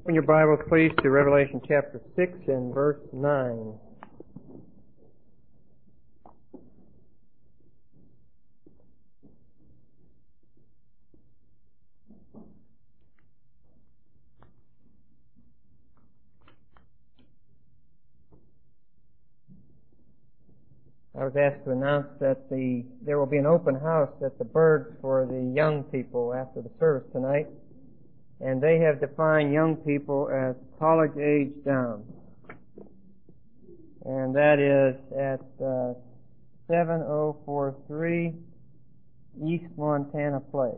Open your Bibles, please, to Revelation chapter 6 and verse 9. I was asked to announce that there will be an open house at the Birds for the young people after the service tonight. And they have defined young people as college age down. And that is at 7043 East Montana Place,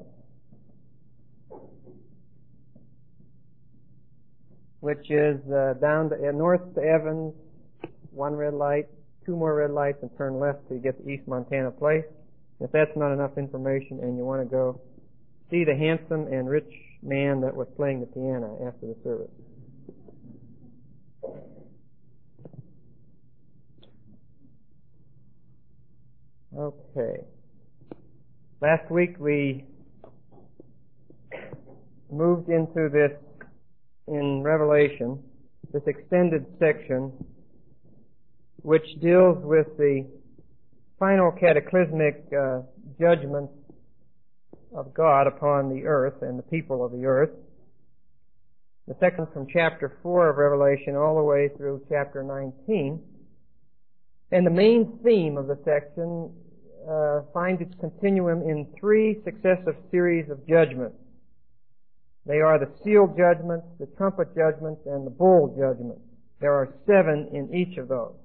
which is down to north to Evans, one red light, two more red lights, and turn left till you get to East Montana Place. If that's not enough information and you want to go see the handsome and rich man that was playing the piano after the service. Okay. Last week we moved into this, in Revelation, this extended section which deals with the final cataclysmic judgment of God upon the earth and the people of the earth. The section from chapter 4 of Revelation all the way through chapter 19. And the main theme of the section finds its continuum in three successive series of judgments. They are the seal judgments, the trumpet judgments, and the bowl judgments. There are 7 in each of those.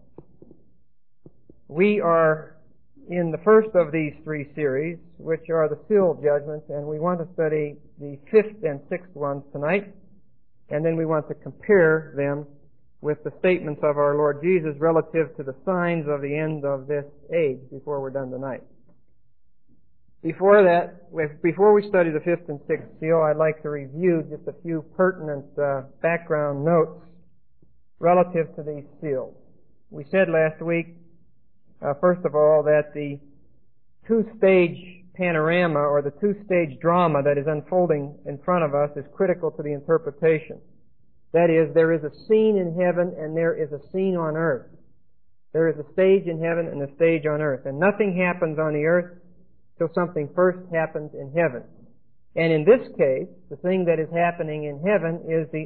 We are in the first of these three series, which are the seal judgments, and we want to study the 5th and 6th ones tonight, and then we want to compare them with the statements of our Lord Jesus relative to the signs of the end of this age before we're done tonight. Before we study the 5th and 6th seal, I'd like to review just a few pertinent background notes relative to these seals. We said last week, first of all, that the two-stage panorama or the two-stage drama that is unfolding in front of us is critical to the interpretation. That is, there is a scene in heaven and there is a scene on earth. There is a stage in heaven and a stage on earth. And nothing happens on the earth till something first happens in heaven. And in this case, the thing that is happening in heaven is the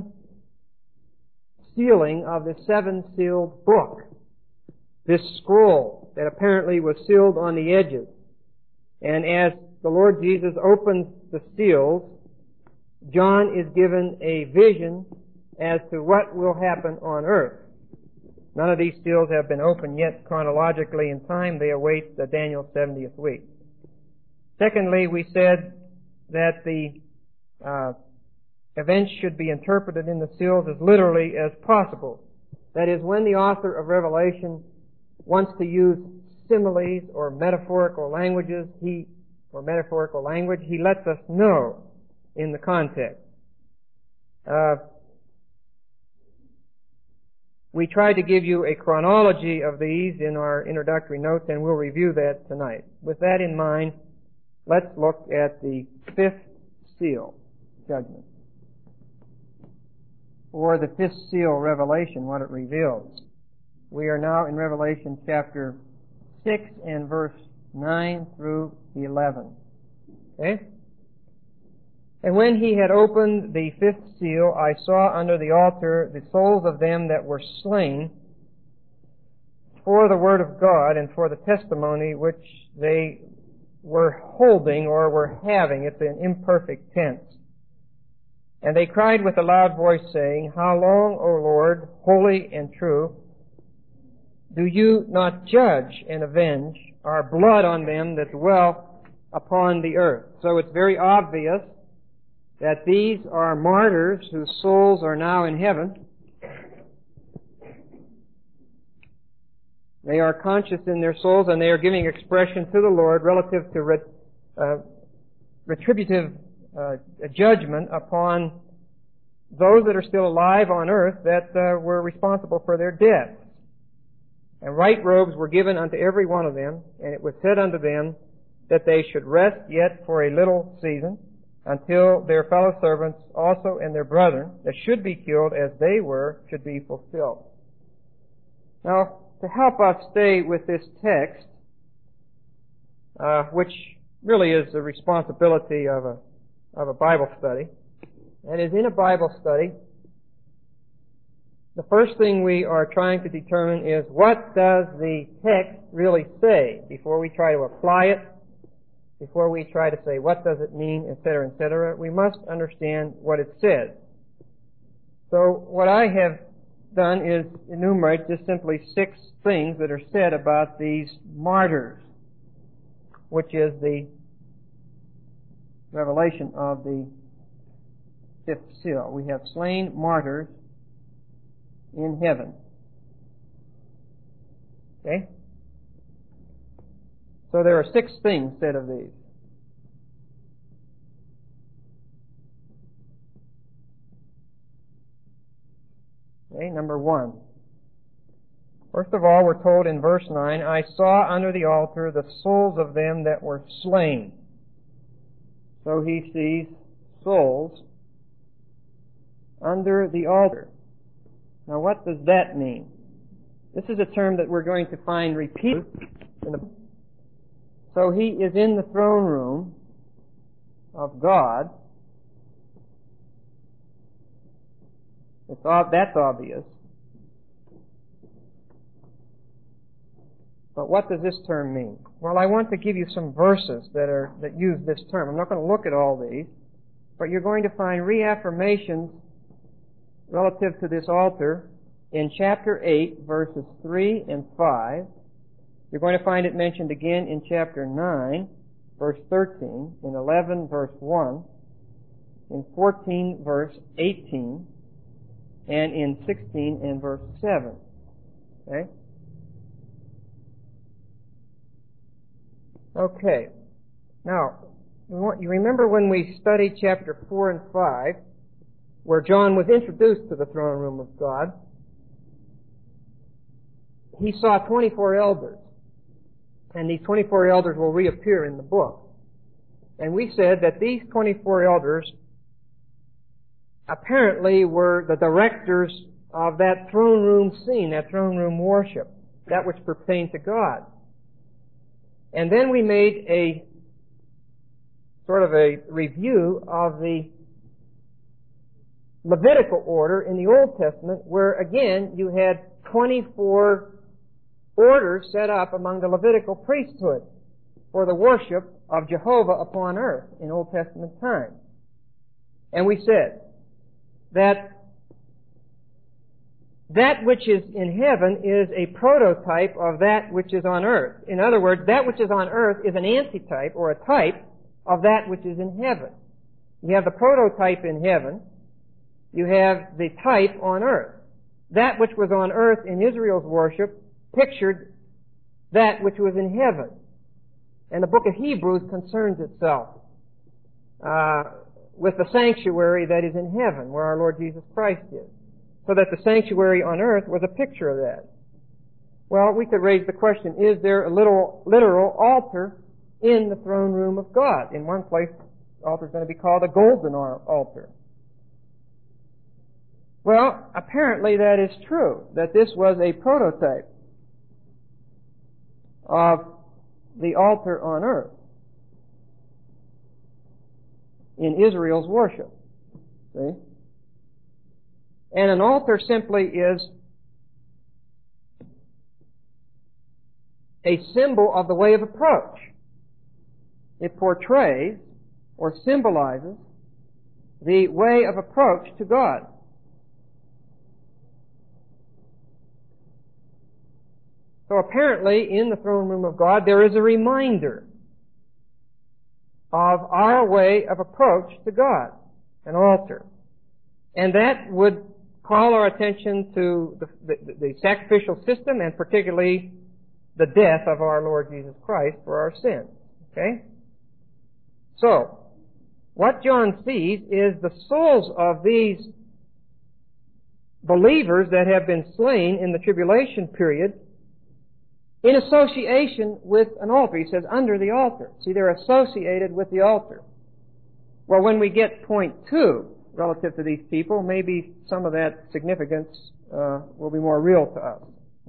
unsealing of the 7-sealed book. This scroll that apparently was sealed on the edges. And as the Lord Jesus opens the seals, John is given a vision as to what will happen on earth. None of these seals have been opened yet chronologically in time. They await the Daniel's 70th week. Secondly, we said that the events should be interpreted in the seals as literally as possible. That is, when the author of Revelation wants to use similes or metaphorical language, he lets us know in the context. We tried to give you a chronology of these in our introductory notes, and we'll review that tonight. With that in mind, let's look at the 5th seal, judgment. Or the 5th seal, Revelation, what it reveals. We are now in Revelation chapter 6 and verse 9 through 11. Okay? And when he had opened the 5th seal, I saw under the altar the souls of them that were slain for the word of God and for the testimony which they were holding or were having. It's an imperfect tense. And they cried with a loud voice, saying, How long, O Lord, holy and true, do you not judge and avenge our blood on them that dwell upon the earth? So it's very obvious that these are martyrs whose souls are now in heaven. They are conscious in their souls and they are giving expression to the Lord relative to retributive judgment upon those that are still alive on earth that were responsible for their death. And white robes were given unto every one of them, and it was said unto them that they should rest yet for a little season, until their fellow servants also and their brethren that should be killed as they were should be fulfilled. Now, to help us stay with this text, which really is the responsibility of a Bible study, and is in a Bible study, the first thing we are trying to determine is what does the text really say before we try to apply it, before we try to say what does it mean, etc., etc. We must understand what it says. So what I have done is enumerate just simply 6 things that are said about these martyrs, which is the revelation of the 5th seal. We have slain martyrs in heaven. Okay? So there are 6 things said of these. Okay, number 1. First of all, we're told in verse 9, I saw under the altar the souls of them that were slain. So he sees souls under the altar. Now what does that mean? This is a term that we're going to find repeated in the Bible. So he is in the throne room of God. That's obvious. But what does this term mean? Well, I want to give you some verses that use this term. I'm not going to look at all these, but you're going to find reaffirmations relative to this altar in chapter 8, verses 3 and 5. You're going to find it mentioned again in chapter 9, verse 13, in 11, verse 1, in 14, verse 18, and in 16 and verse 7. Okay? Okay. Now, you remember when we studied chapter 4 and 5, where John was introduced to the throne room of God, he saw 24 elders. And these 24 elders will reappear in the book. And we said that these 24 elders apparently were the directors of that throne room scene, that throne room worship, that which pertained to God. And then we made a sort of a review of the Levitical order in the Old Testament, where again you had 24 orders set up among the Levitical priesthood for the worship of Jehovah upon earth in Old Testament times. And we said that which is in heaven is a prototype of that which is on earth. In other words, that which is on earth is an antitype or a type of that which is in heaven. You have the prototype in heaven. You have the type on earth. That which was on earth in Israel's worship pictured that which was in heaven. And the book of Hebrews concerns itself with the sanctuary that is in heaven, where our Lord Jesus Christ is. So that the sanctuary on earth was a picture of that. Well, we could raise the question, is there a literal altar in the throne room of God? In one place, the altar is going to be called a golden altar. Well, apparently that is true, that this was a prototype of the altar on earth in Israel's worship. See? And an altar simply is a symbol of the way of approach. It portrays or symbolizes the way of approach to God. So apparently, in the throne room of God, there is a reminder of our way of approach to God, an altar. And that would call our attention to the sacrificial system and particularly the death of our Lord Jesus Christ for our sins. Okay? So, what John sees is the souls of these believers that have been slain in the tribulation period in association with an altar. He says, under the altar. See, they're associated with the altar. Well, when we get point 2 relative to these people, maybe some of that significance will be more real to us.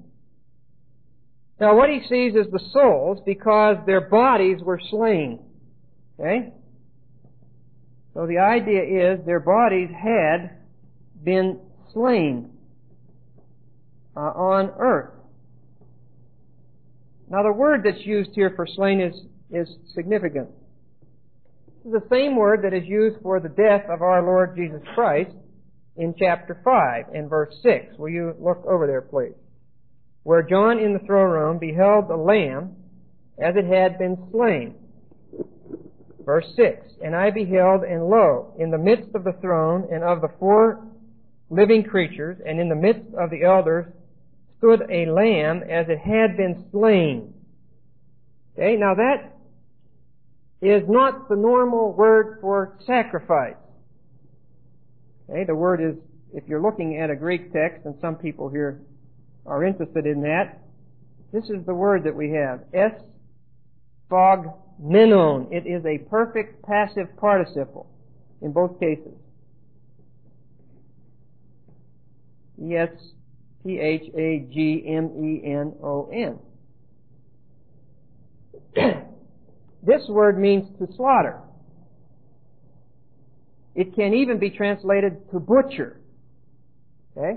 Now, what he sees is the souls because their bodies were slain. Okay? So the idea is their bodies had been slain on earth. Now, the word that's used here for slain is significant. This is the same word that is used for the death of our Lord Jesus Christ in chapter 5 and verse 6. Will you look over there, please? Where John in the throne room beheld the Lamb as it had been slain. Verse 6, and I beheld, and lo, in the midst of the throne and of the 4 living creatures, and in the midst of the elders, stood a lamb as it had been slain. Okay, now that is not the normal word for sacrifice. Okay, the word is, if you're looking at a Greek text, and some people here are interested in that, this is the word that we have, esphagmenon. It is a perfect passive participle in both cases. esphagmenon. This word means to slaughter. It can even be translated to butcher. Okay?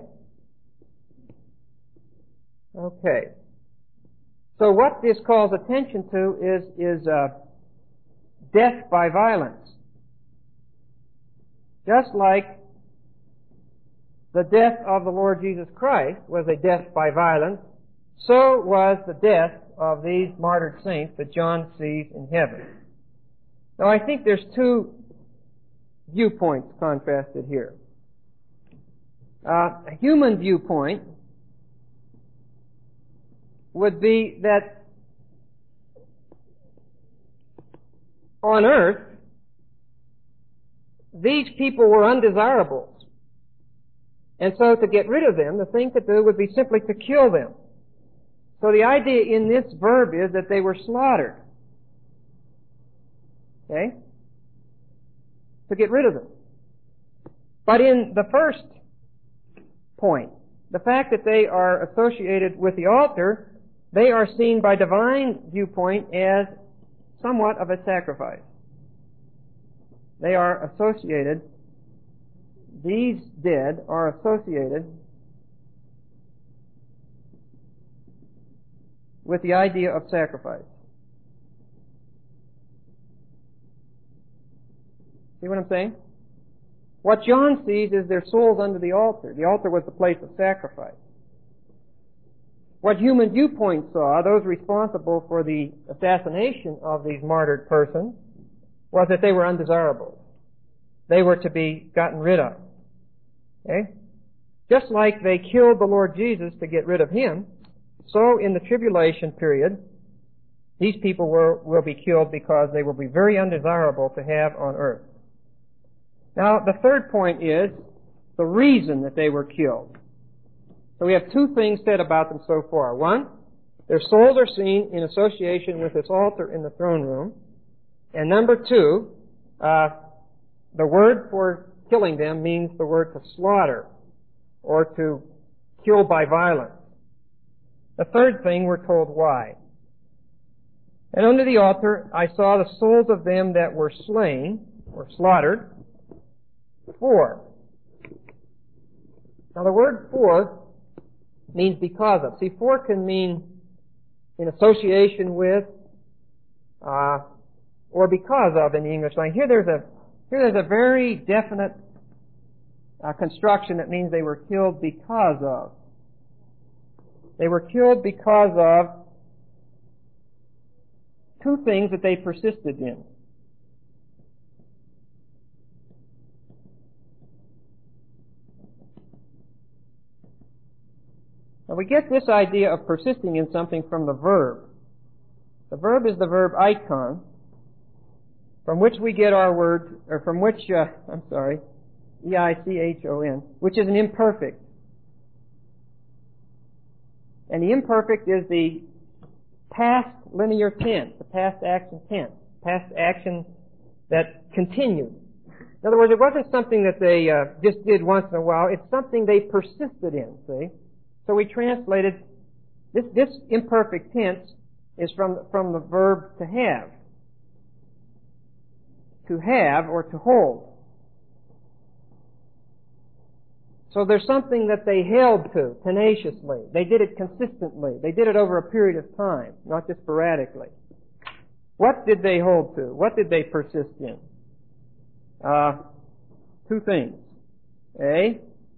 Okay. So what this calls attention to is death by violence. Just like the death of the Lord Jesus Christ was a death by violence, so was the death of these martyred saints that John sees in heaven. Now, I think there's 2 viewpoints contrasted here. A human viewpoint would be that on earth, these people were undesirables. And so to get rid of them, the thing to do would be simply to kill them. So the idea in this verb is that they were slaughtered. Okay? To get rid of them. But in the first point, the fact that they are associated with the altar, they are seen by divine viewpoint as somewhat of a sacrifice. They are associated, these dead are associated with the idea of sacrifice. See what I'm saying? What John sees is their souls under the altar. The altar was the place of sacrifice. What human viewpoint saw, those responsible for the assassination of these martyred persons, was that they were undesirable. They were to be gotten rid of. Okay? Just like they killed the Lord Jesus to get rid of Him, so in the tribulation period, these people will be killed because they will be very undesirable to have on earth. Now, the third point is the reason that they were killed. So we have 2 things said about them so far. 1, their souls are seen in association with this altar in the throne room. And number 2, the word for killing them means the word to slaughter or to kill by violence. The third thing, we're told why. And under the altar I saw the souls of them that were slain, or slaughtered, 4. Now the word for means because of. See, for can mean in association with, or because of in the English language. Here there's a very definite construction that means they were killed because of. They were killed because of 2 things that they persisted in. Now we get this idea of persisting in something from the verb. The verb is the verb icon, from which we get our word, or from which, E-I-C-H-O-N, which is an imperfect. And the imperfect is the past linear tense, the past action tense, past action that continued. In other words, it wasn't something that they just did once in a while. It's something they persisted in, see? So we translated, this imperfect tense is from the verb to have. To have or to hold. So there's something that they held to tenaciously. They did it consistently. They did it over a period of time, not just sporadically. What did they hold to? What did they persist in? Two things. A,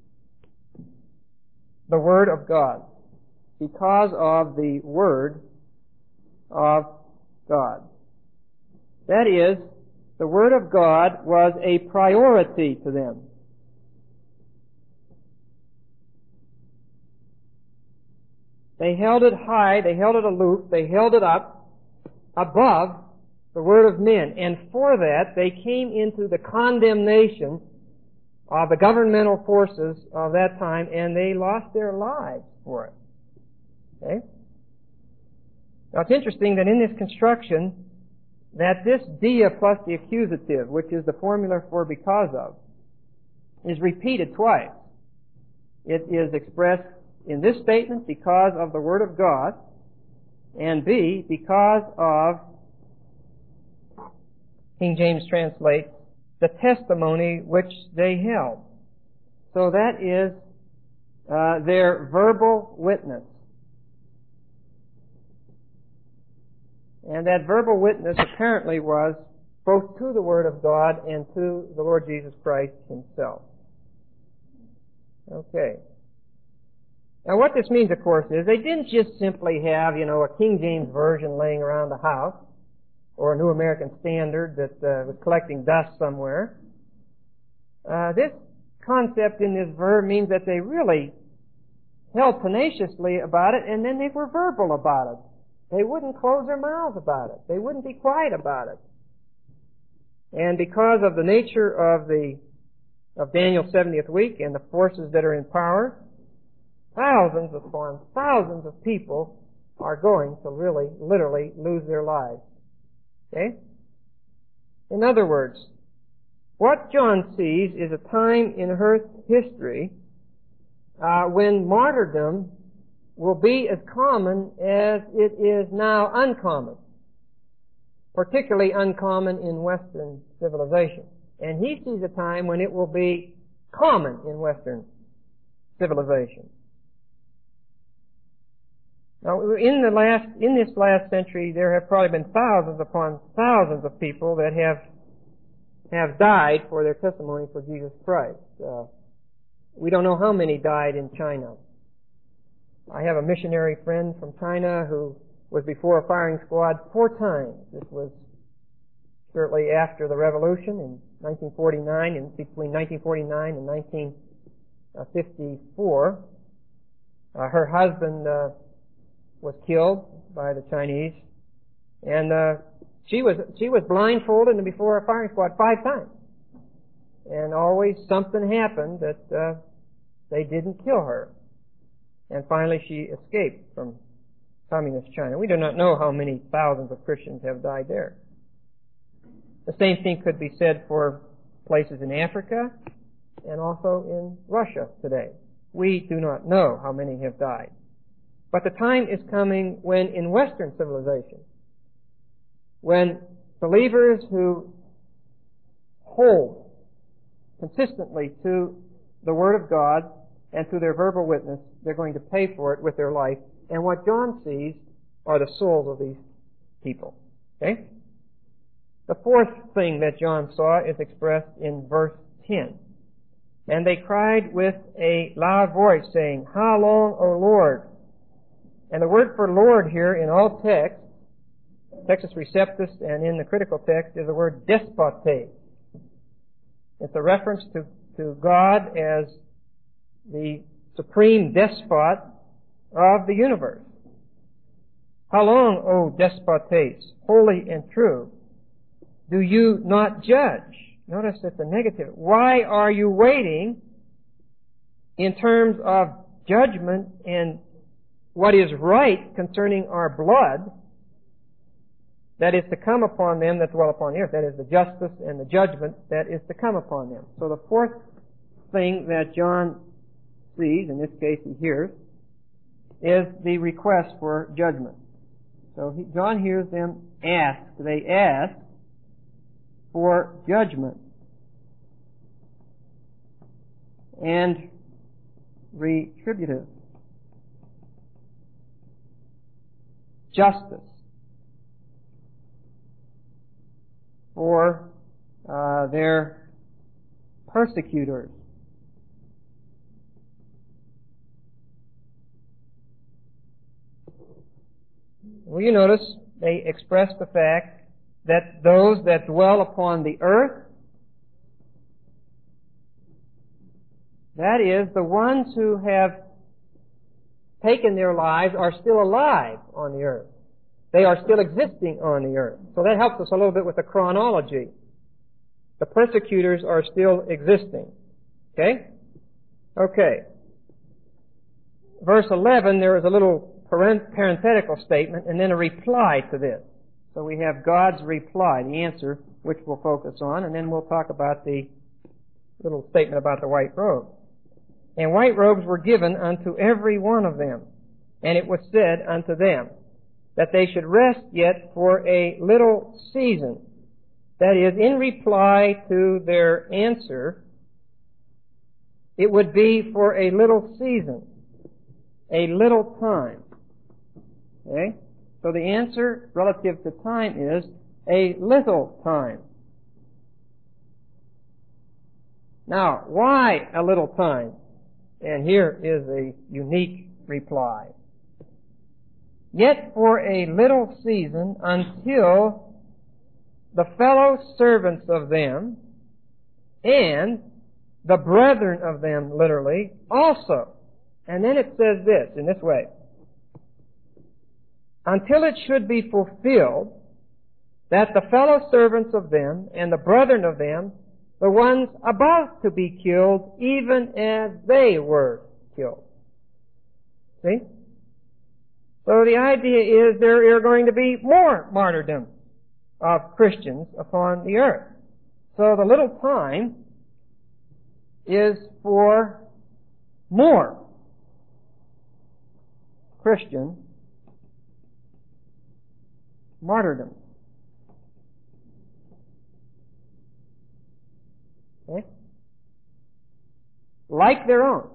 the Word of God. Because of the Word of God. That is, the Word of God was a priority to them. They held it high, they held it aloof, they held it up above the word of men. And for that, they came into the condemnation of the governmental forces of that time, and they lost their lives for it. Okay? Now it's interesting that in this construction, that this dia plus the accusative, which is the formula for because of, is repeated twice. It is expressed in this statement because of the Word of God, and B, because of, King James translates, the testimony which they held. So that is their verbal witness. And that verbal witness apparently was both to the Word of God and to the Lord Jesus Christ Himself. Okay. Now what this means, of course, is they didn't just simply have, a King James Version laying around the house, or a New American Standard that was collecting dust somewhere. This concept in this verb means that they really held tenaciously about it, and then they were verbal about it. They wouldn't close their mouths about it. They wouldn't be quiet about it. And because of the nature of Daniel's 70th week and the forces that are in power, thousands upon thousands of people are going to really, literally lose their lives. Okay? In other words, what John sees is a time in earth history when martyrdom will be as common as it is now uncommon, particularly uncommon in Western civilization. And he sees a time when it will be common in Western civilization. Now, in this last century, there have probably been thousands upon thousands of people that have died for their testimony for Jesus Christ. We don't know how many died in China. I have a missionary friend from China who was before a firing squad 4 times. This was shortly after the revolution in 1949, and between 1949 and 1954. Her husband was killed by the Chinese, and she was blindfolded and before a firing squad 5 times. And always something happened that they didn't kill her. And finally she escaped from communist China. We do not know how many thousands of Christians have died there. The same thing could be said for places in Africa and also in Russia today. We do not know how many have died. But the time is coming when in Western civilization, when believers who hold consistently to the Word of God and to their verbal witness, they're going to pay for it with their life. And what John sees are the souls of these people. Okay? The fourth thing that John saw is expressed in verse 10. And they cried with a loud voice, saying, "How long, O Lord?" And the word for Lord here in all texts, Textus Receptus and in the critical text, is the word despotes. It's a reference to God as the supreme despot of the universe. How long, O despotes, holy and true, do you not judge? Notice it's a negative. Why are you waiting in terms of judgment and what is right concerning our blood that is to come upon them that dwell upon the earth. That is the justice and the judgment that is to come upon them. So the fourth thing that John sees, in this case he hears, is the request for judgment. So John hears them ask. They ask for judgment and retributive justice for their persecutors. Well, you notice they express the fact that those that dwell upon the earth, that is, the ones who have taken their lives, are still alive on the earth. They are still existing on the earth. So that helps us a little bit with the chronology. The persecutors are still existing. Okay? Okay. Verse 11, there is a little parenthetical statement and then a reply to this. So we have God's reply, the answer, which we'll focus on, and then we'll talk about the little statement about the white robe. And white robes were given unto every one of them, and it was said unto them that they should rest yet for a little season. That is, in reply to their answer, it would be for a little season, a little time. Okay? So the answer relative to time is a little time. Now, why a little time? And here is a unique reply. Yet for a little season until the fellow servants of them and the brethren of them, literally, also. And then it says this, in this way. Until it should be fulfilled that the fellow servants of them and the brethren of them, the ones about to be killed, even as they were killed. See? So the idea is there are going to be more martyrdom of Christians upon the earth. So the little time is for more Christian martyrdom. Okay? Like their own.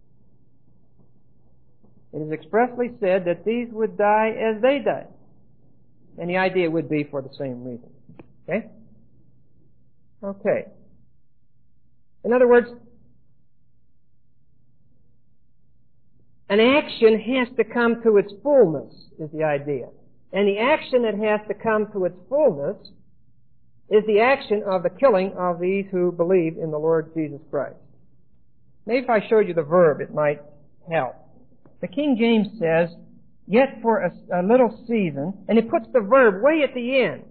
It is expressly said that these would die as they died. And the idea would be for the same reason. Okay? Okay. In other words, an action has to come to its fullness, is the idea. And the action that has to come to its fullness is the action of the killing of these who believe in the Lord Jesus Christ. Maybe if I showed you the verb, it might help. The King James says, yet for a little season, and it puts the verb way at the end.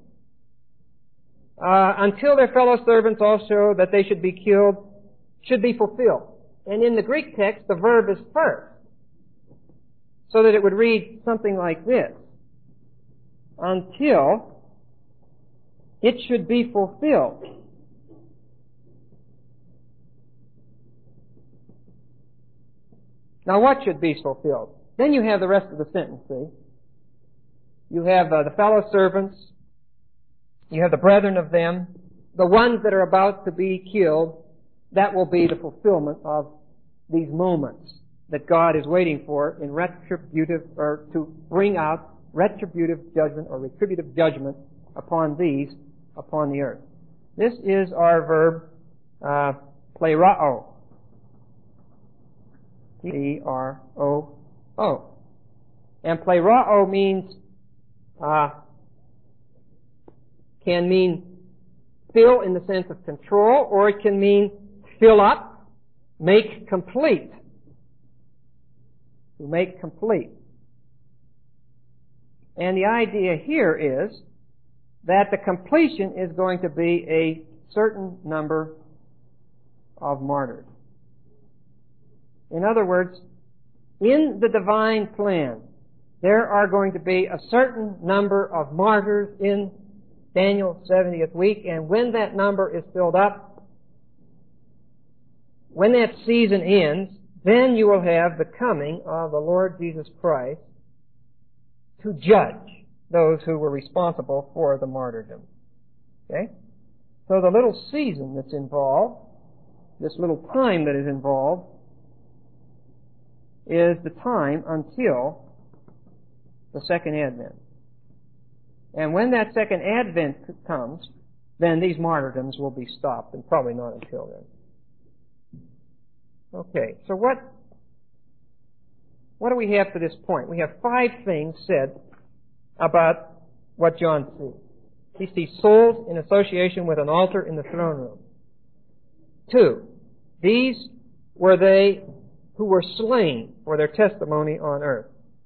Until their fellow servants also that they should be killed should be fulfilled. And in the Greek text, the verb is first. So that it would read something like this. Until it should be fulfilled. Now what should be fulfilled? Then you have the rest of the sentence, see? You have the fellow servants. You have the brethren of them. The ones that are about to be killed. That will be the fulfillment of these moments that God is waiting for in retributive, or to bring out retributive judgment or retributive judgment upon these, upon the earth. This is our verb, plerao. P-R-O-O. And plerao means, can mean fill in the sense of control, or it can mean fill up, make complete. To make complete. And the idea here is that the completion is going to be a certain number of martyrs. In other words, in the divine plan, there are going to be a certain number of martyrs in Daniel's 70th week, and when that number is filled up, when that season ends, then you will have the coming of the Lord Jesus Christ to judge those who were responsible for the martyrdom. Okay? So the little season that's involved, this little time that is involved, is the time until the second advent. And when that second advent comes, then these martyrdoms will be stopped, and probably not until then. Okay, so what do we have to this point? We have 5 things said about what John sees. He sees souls in association with an altar in the throne room. 2, these were they who were slain for their testimony on earth.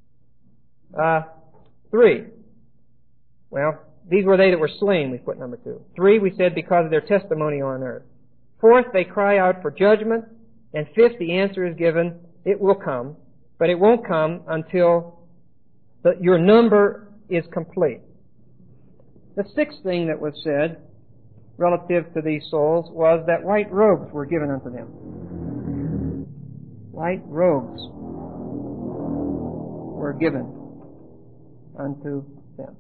3, well, these were they that were slain, we put number 2. 3, we said because of their testimony on earth. 4th, they cry out for judgment. And 5th, the answer is given, it will come, but it won't come until your number is complete. The 6th thing that was said relative to these souls was that white robes were given unto them. White robes were given unto them.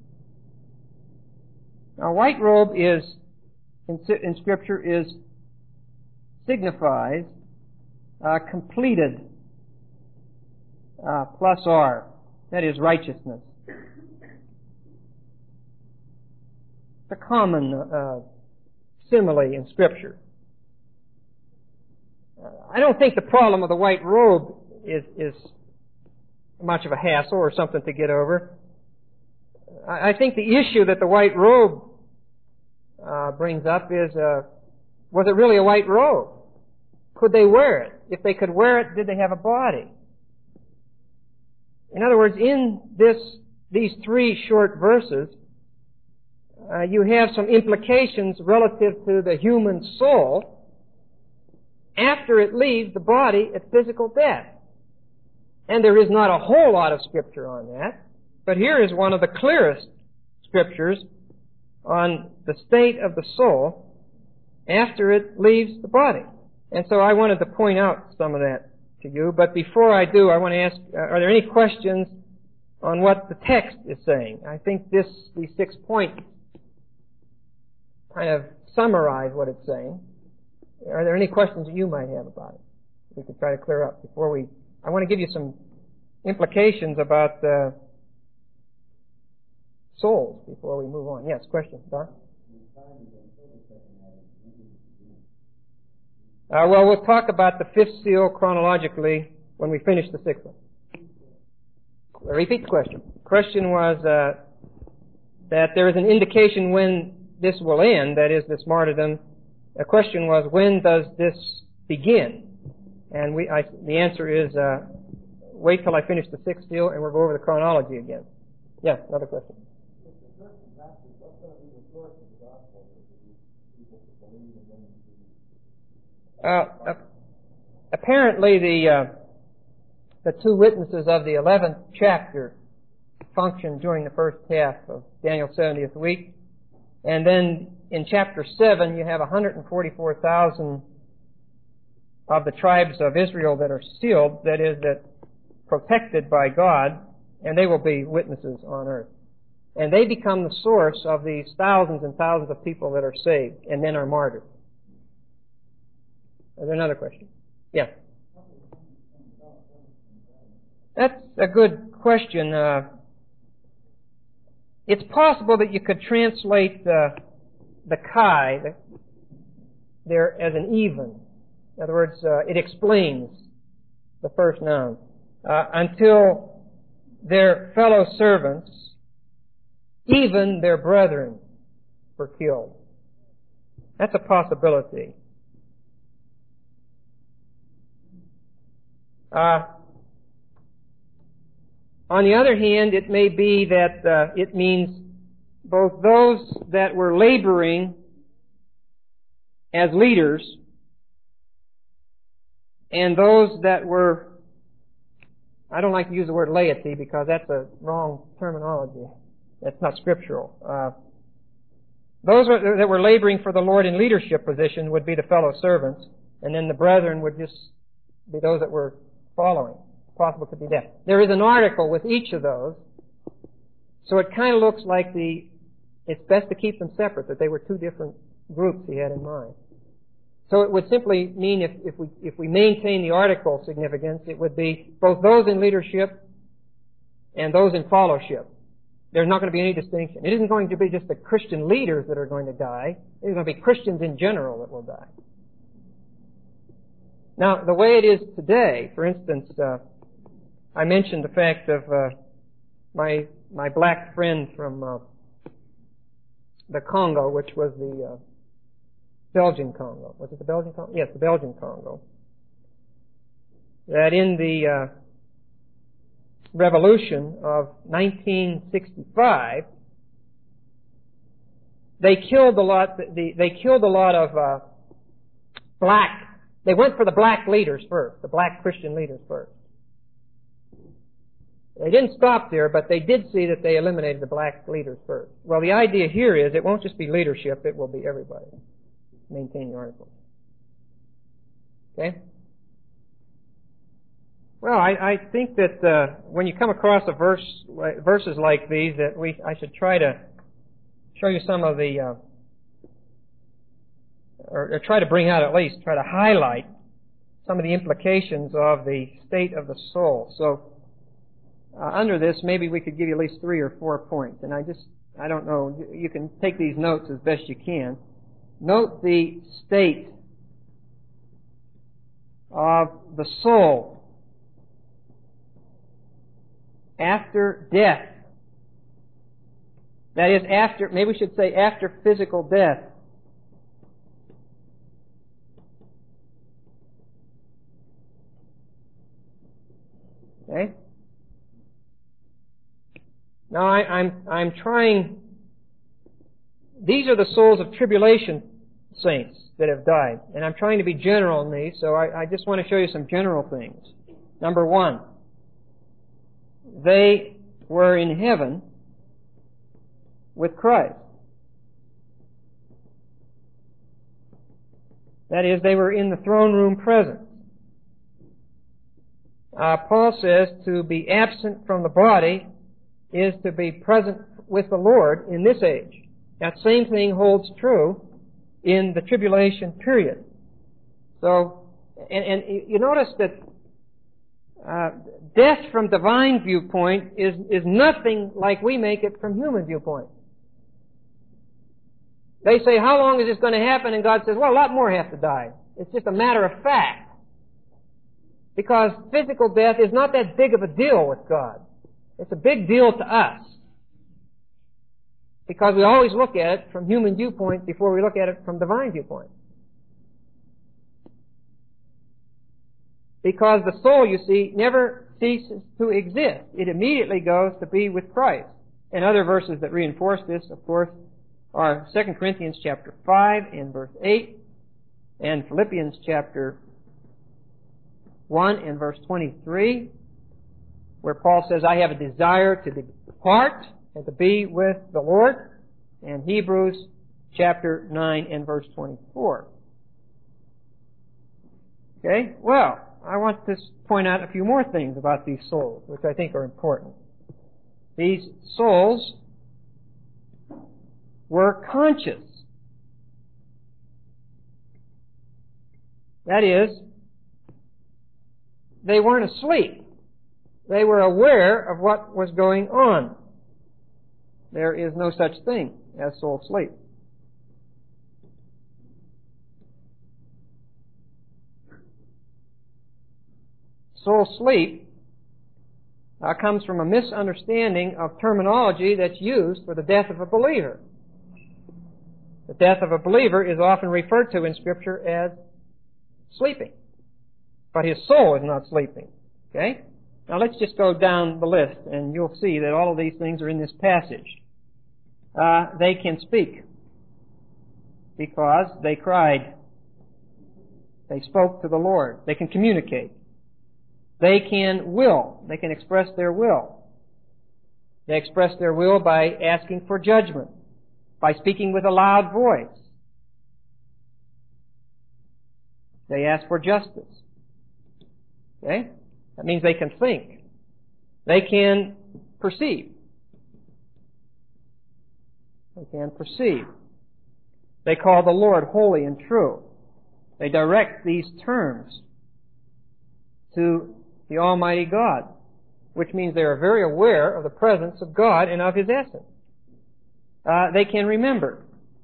Now, white robe is, in Scripture, signifies completed plus R. That is righteousness. It's a common simile in Scripture. I don't think the problem of the white robe is much of a hassle or something to get over. I think the issue that the white robe brings up is, was it really a white robe? Could they wear it? If they could wear it, did they have a body? In other words, in these 3 short verses, you have some implications relative to the human soul after it leaves the body at physical death. And there is not a whole lot of Scripture on that, but here is one of the clearest Scriptures on the state of the soul after it leaves the body. And so I wanted to point out some of that to you, but before I do, I want to ask, are there any questions on what the text is saying? I think these 6 points kind of summarize what it's saying. Are there any questions that you might have about it? We could try to clear up before I want to give you some implications about souls before we move on. Yes, question, Don? Well, we'll talk about the 5th seal chronologically when we finish the 6th one. I'll repeat the question. The question was that there is an indication when this will end, that is, this martyrdom. The question was, when does this begin? And the answer is, wait till I finish the 6th seal and we'll go over the chronology again. Yeah, another question. Apparently the 2 witnesses of the 11th chapter functioned during the first half of Daniel's 70th week. And then in chapter 7 you have 144,000 of the tribes of Israel that are sealed, that is, that protected by God, and they will be witnesses on earth. And they become the source of these thousands and thousands of people that are saved and then are martyred. Is there another question? Yeah. That's a good question. It's possible that you could translate the chi there as an even. In other words, it explains the first noun. Until their fellow servants, even their brethren, were killed. That's a possibility. On the other hand, it may be that it means both those that were laboring as leaders and those that were I don't like to use the word laity because that's a wrong terminology. That's not scriptural. Those that were laboring for the Lord in leadership position would be the fellow servants, and then the brethren would just be those that were following. Possible to be deaf. There is an article with each of those, so it kind of looks like it's best to keep them separate, that they were two different groups he had in mind. So it would simply mean if we maintain the article significance, it would be both those in leadership and those in fellowship. There's not going to be any distinction. It isn't going to be just the Christian leaders that are going to die. It's going to be Christians in general that will die. Now, the way it is today, for instance, I mentioned the fact of my black friend from the Congo, which was the Belgian Congo. Was it the Belgian Congo? Yes, the Belgian Congo. That in the revolution of 1965, they killed a lot of black. They went for the black leaders first, the black Christian leaders first. They didn't stop there, but they did see that they eliminated the black leaders first. Well, the idea here is it won't just be leadership, it will be everybody. Maintain the articles. Okay? Well, I think that when you come across verses like these, that I should try to show you some of the, or try to bring out at least, try to highlight some of the implications of the state of the soul. So, under this, maybe we could give you at least 3 or 4 points. And I don't know, you can take these notes as best you can. Note the state of the soul after death. That is, maybe we should say after physical death. Okay? Now, I'm trying, these are the souls of tribulation saints that have died, and I'm trying to be general in these, so I just want to show you some general things. Number 1, they were in heaven with Christ. That is, they were in the throne room presence. Paul says to be absent from the body is to be present with the Lord in this age. That same thing holds true in the tribulation period. So, and you notice that death from divine viewpoint is nothing like we make it from human viewpoint. They say, how long is this going to happen? And God says, well, a lot more have to die. It's just a matter of fact. Because physical death is not that big of a deal with God. It's a big deal to us. Because we always look at it from human viewpoint before we look at it from divine viewpoint. Because the soul, you see, never ceases to exist. It immediately goes to be with Christ. And other verses that reinforce this, of course, are 2 Corinthians chapter 5 and verse 8, and Philippians chapter 1 and verse 23, where Paul says, I have a desire to depart and to be with the Lord, and Hebrews chapter 9 and verse 24. Okay? Well, I want to point out a few more things about these souls, which I think are important. These souls were conscious. That is, they weren't asleep. They were aware of what was going on. There is no such thing as soul sleep. Soul sleep comes from a misunderstanding of terminology that's used for the death of a believer. The death of a believer is often referred to in Scripture as sleeping. But his soul is not sleeping. Okay? Now let's just go down the list, and you'll see that all of these things are in this passage. They can speak because they cried. They spoke to the Lord. They can communicate. They can will. They can express their will. They express their will by asking for judgment, by speaking with a loud voice. They ask for justice. Okay? That means they can think. They can perceive. They can perceive. They call the Lord holy and true. They direct these terms to the Almighty God, which means they are very aware of the presence of God and of His essence. They can remember.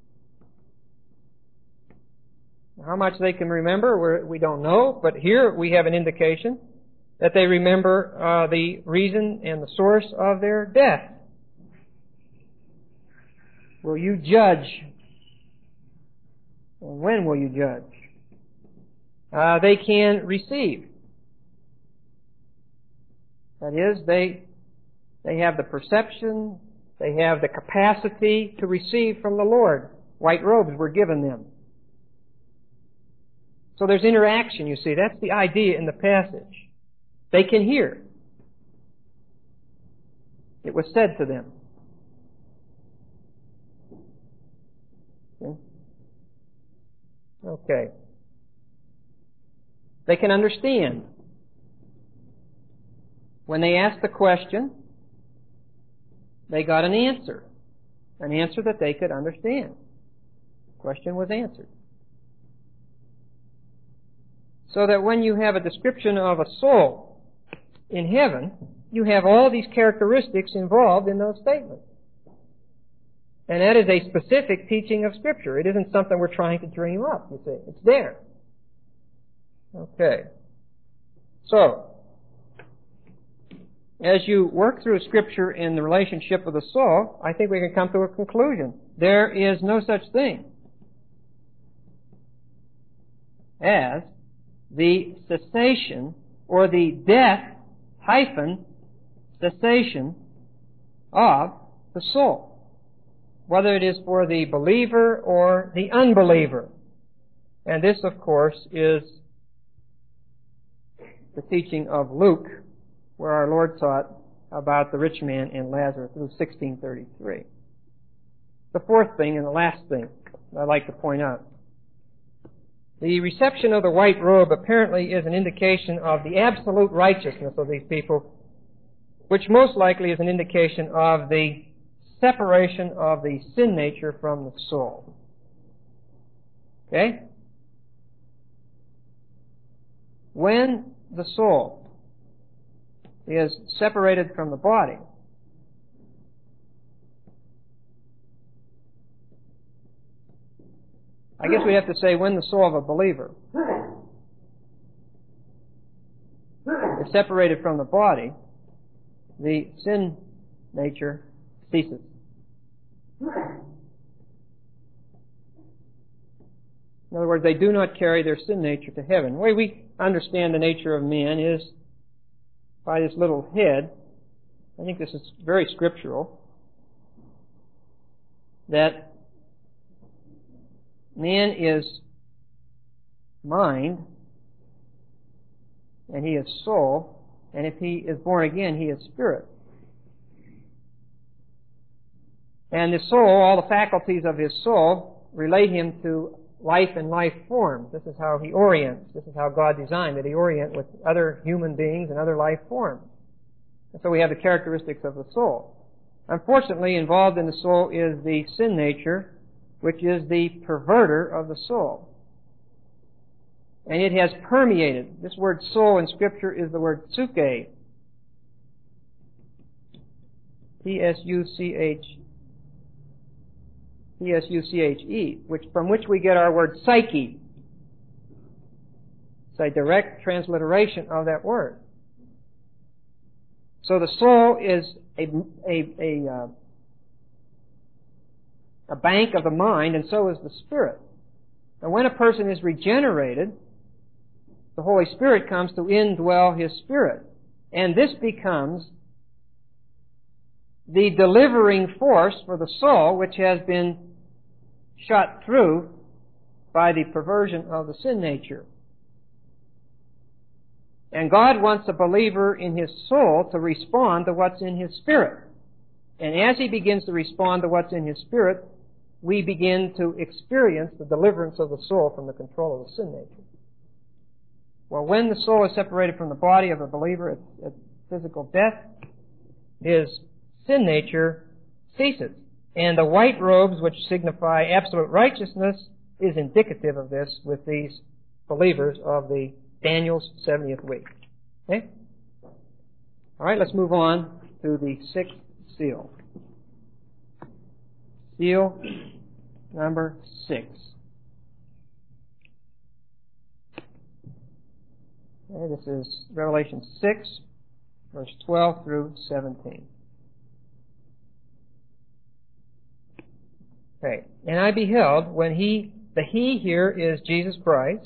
How much they can remember, we don't know, but here we have an indication that they remember the reason and the source of their death. Will you judge? And when will you judge? They can receive. That is, they have the perception, they have the capacity to receive from the Lord. White robes were given them. So there's interaction, you see. That's the idea in the passage. They can hear. It was said to them. Okay. They can understand. When they asked the question, they got an answer that they could understand. The question was answered. So that when you have a description of a soul in heaven, you have all these characteristics involved in those statements. And that is a specific teaching of Scripture. It isn't something we're trying to dream up, you see. It's there. Okay. So, as you work through Scripture in the relationship of the soul, I think we can come to a conclusion. There is no such thing as the cessation or the death cessation of the soul, whether it is for the believer or the unbeliever. And this, of course, is the teaching of Luke, where our Lord taught about the rich man and Lazarus, Luke 16:33. The fourth thing and the last thing I'd like to point out. The reception of the white robe apparently is an indication of the absolute righteousness of these people, which most likely is an indication of the separation of the sin nature from the soul. Okay? When the soul is separated from the body, I guess we have to say when the soul of a believer is separated from the body, the sin nature ceases. In other words, they do not carry their sin nature to heaven. The way we understand the nature of man is by this little head. I think this is very scriptural, that man is mind, and he is soul, and if he is born again, he is spirit. And the soul, all the faculties of his soul, relate him to life and life forms. This is how he orients. This is how God designed it. He orient with other human beings and other life forms. And so we have the characteristics of the soul. Unfortunately, involved in the soul is the sin nature, which is the perverter of the soul. And it has permeated. This word soul in Scripture is the word psuche. P-S-U-C-H-E, from which we get our word psyche. It's a direct transliteration of that word. So the soul is a bank of the mind, and so is the spirit. And when a person is regenerated, the Holy Spirit comes to indwell his spirit. And this becomes the delivering force for the soul, which has been shot through by the perversion of the sin nature. And God wants a believer in his soul to respond to what's in his spirit. And as he begins to respond to what's in his spirit, we begin to experience the deliverance of the soul from the control of the sin nature. Well, when the soul is separated from the body of a believer at physical death, his sin nature ceases. And the white robes, which signify absolute righteousness, is indicative of this with these believers of the Daniel's 70th week. Okay? All right, let's move on to the sixth seal. Seal number 6. Okay, this is Revelation 6, verse 12 through 17. Okay, and I beheld when the he here is Jesus Christ.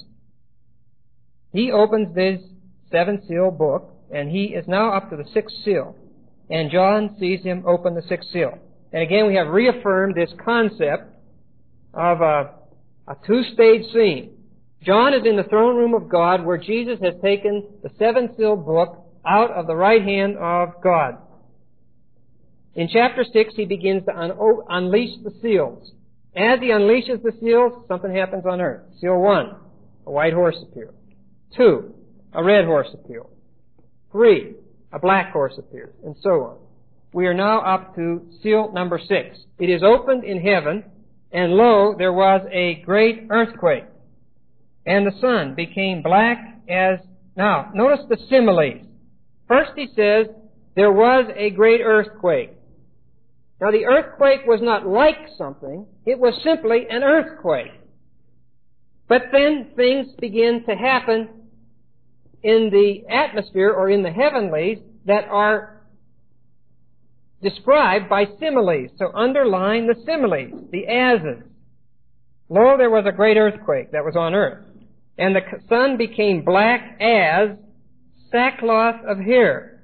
He opens this 7-seal book, and he is now up to the 6th seal. And John sees him open the 6th seal. And again, we have reaffirmed this concept of a two-stage scene. John is in the throne room of God, where Jesus has taken the 7-seal book out of the right hand of God. In chapter 6, he begins to unleash the seals. As he unleashes the seals, something happens on earth. Seal 1, a white horse appears. 2, a red horse appears. 3, a black horse appears, and so on. We are now up to seal number 6. It is opened in heaven, and lo, there was a great earthquake, and the sun became black as... Now, notice the similes. First he says, there was a great earthquake. Now, the earthquake was not like something. It was simply an earthquake. But then things begin to happen in the atmosphere or in the heavenlies that are described by similes. So underline the similes, the as's. Lo, there was a great earthquake that was on earth, and the sun became black as sackcloth of hair,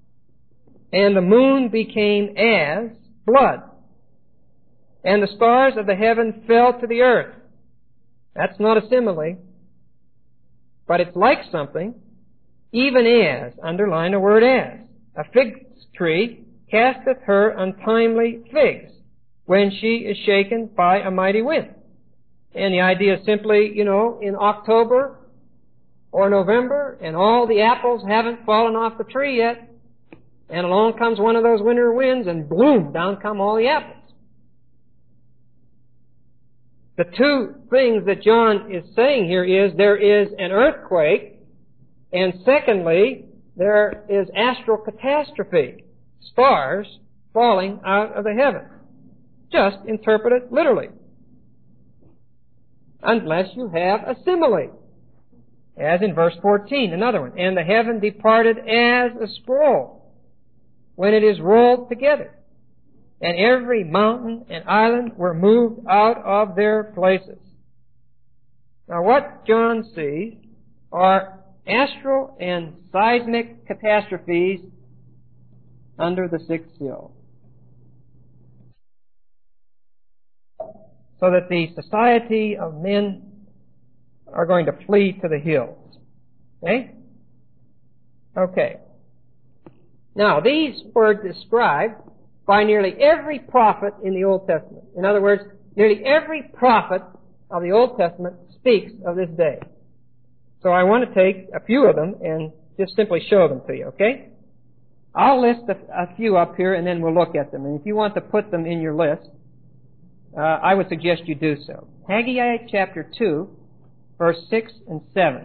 and the moon became as blood, and the stars of the heaven fell to the earth. That's not a simile, but it's like something. Even as, underline the word as, a fig tree casteth her untimely figs when she is shaken by a mighty wind. And the idea is simply, in October or November, and all the apples haven't fallen off the tree yet, and along comes one of those winter winds, and boom, down come all the apples. The two things that John is saying here is there is an earthquake, and secondly, there is astral catastrophe, stars falling out of the heavens. Just interpret it literally. Unless you have a simile. As in verse 14, another one. And the heaven departed as a scroll when it is rolled together. And every mountain and island were moved out of their places. Now what John sees are astral and seismic catastrophes under the 6th seal. So that the society of men are going to flee to the hills. Okay? Okay. Now, these were described by nearly every prophet in the Old Testament. In other words, nearly every prophet of the Old Testament speaks of this day. So I want to take a few of them and just simply show them to you, okay? I'll list a few up here and then we'll look at them. And if you want to put them in your list, I would suggest you do so. Haggai chapter 2, verse 6 and 7.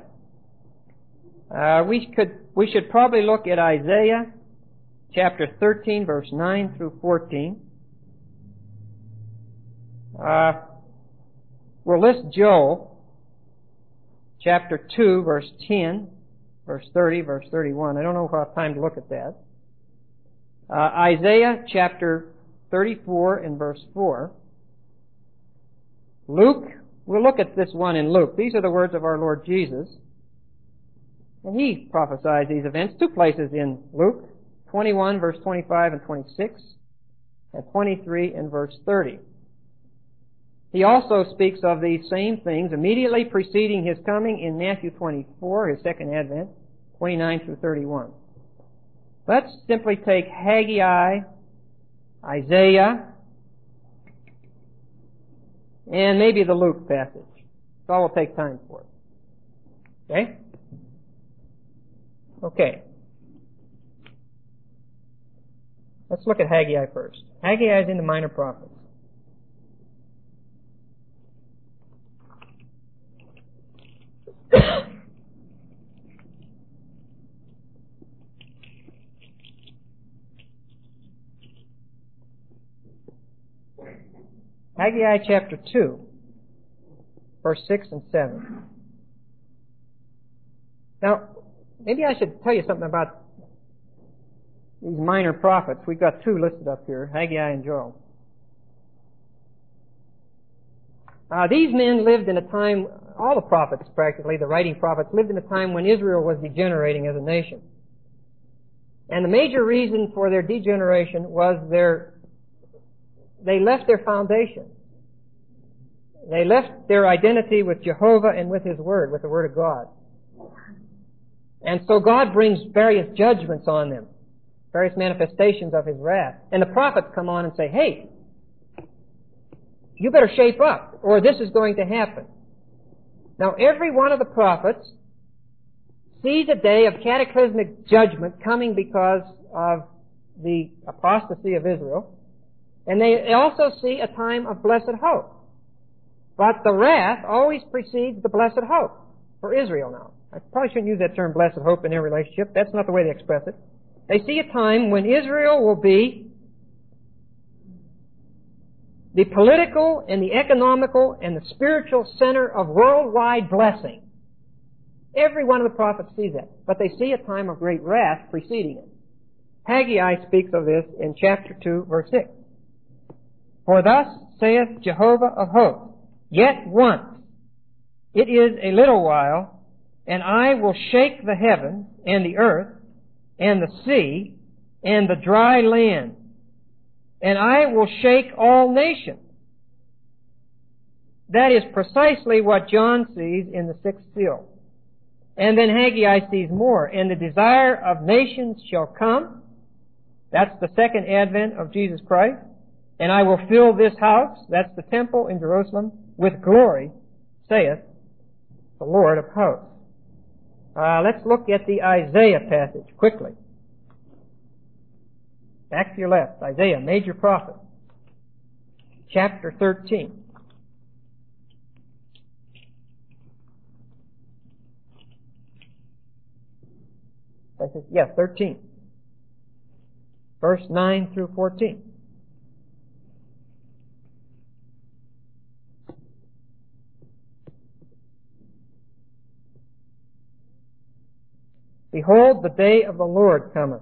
We should probably look at Isaiah chapter 13, verse 9 through 14. We'll list Joel chapter 2, verse 10, verse 30, verse 31. I don't know if I'll have time to look at that. Isaiah chapter 34 and verse 4. Luke, we'll look at this one in Luke. These are the words of our Lord Jesus. And he prophesies these events. Two places in Luke, 21 verse 25 and 26, and 23 and verse 30. He also speaks of these same things immediately preceding his coming in Matthew 24, his second advent, 29 through 31. Let's simply take Haggai, Isaiah, and maybe the Luke passage. That's all we'll take time for. Okay? Okay. Let's look at Haggai first. Haggai is in the Minor Prophets. Haggai chapter 2, verse 6 and 7. Now, maybe I should tell you something about these minor prophets. We've got two listed up here, Haggai and Joel. These men lived in a time, all the prophets practically, the writing prophets, lived in a time when Israel was degenerating as a nation. And the major reason for their degeneration was they left their foundation. They left their identity with Jehovah and with His Word, with the Word of God. And so God brings various judgments on them, various manifestations of His wrath. And the prophets come on and say, hey, you better shape up, or this is going to happen. Now, every one of the prophets sees a day of cataclysmic judgment coming because of the apostasy of Israel. And they also see a time of blessed hope. But the wrath always precedes the blessed hope for Israel now. I probably shouldn't use that term blessed hope in their relationship. That's not the way they express it. They see a time when Israel will be the political and the economical and the spiritual center of worldwide blessing. Every one of the prophets sees that. But they see a time of great wrath preceding it. Haggai speaks of this in chapter 2, verse 6. For thus saith Jehovah of hosts, yet once, it is a little while, and I will shake the heavens and the earth and the sea and the dry land, and I will shake all nations. That is precisely what John sees in the sixth seal. And then Haggai sees more. And the desire of nations shall come. That's the second advent of Jesus Christ. And I will fill this house, that's the temple in Jerusalem, with glory, saith the Lord of hosts. Let's look at the Isaiah passage quickly. Back to your left, Isaiah, major prophet, chapter 13. Yes, 13. Verse 9 through 14. Behold, the day of the Lord cometh,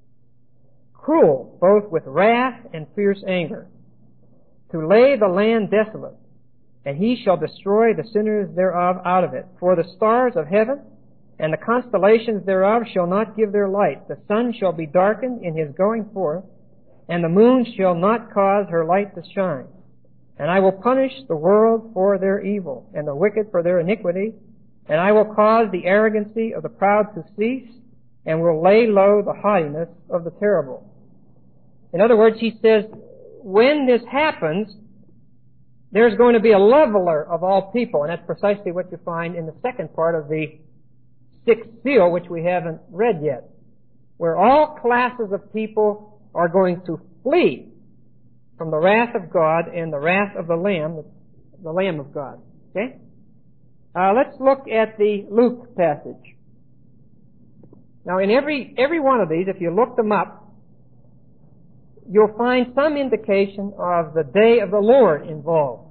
cruel both with wrath and fierce anger, to lay the land desolate, and He shall destroy the sinners thereof out of it. For the stars of heaven and the constellations thereof shall not give their light. The sun shall be darkened in his going forth, and the moon shall not cause her light to shine. And I will punish the world for their evil, and the wicked for their iniquity, and I will cause the arrogancy of the proud to cease, and will lay low the haughtiness of the terrible. In other words, he says, when this happens, there's going to be a leveler of all people, and that's precisely what you find in the second part of the sixth seal, which we haven't read yet, where all classes of people are going to flee from the wrath of God and the wrath of the Lamb of God. Okay? Let's look at the Luke passage. Now, in every one of these, if you look them up, you'll find some indication of the day of the Lord involved.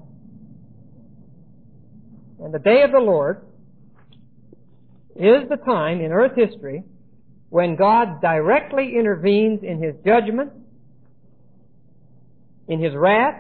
And the day of the Lord is the time in earth history when God directly intervenes in His judgment, in His wrath,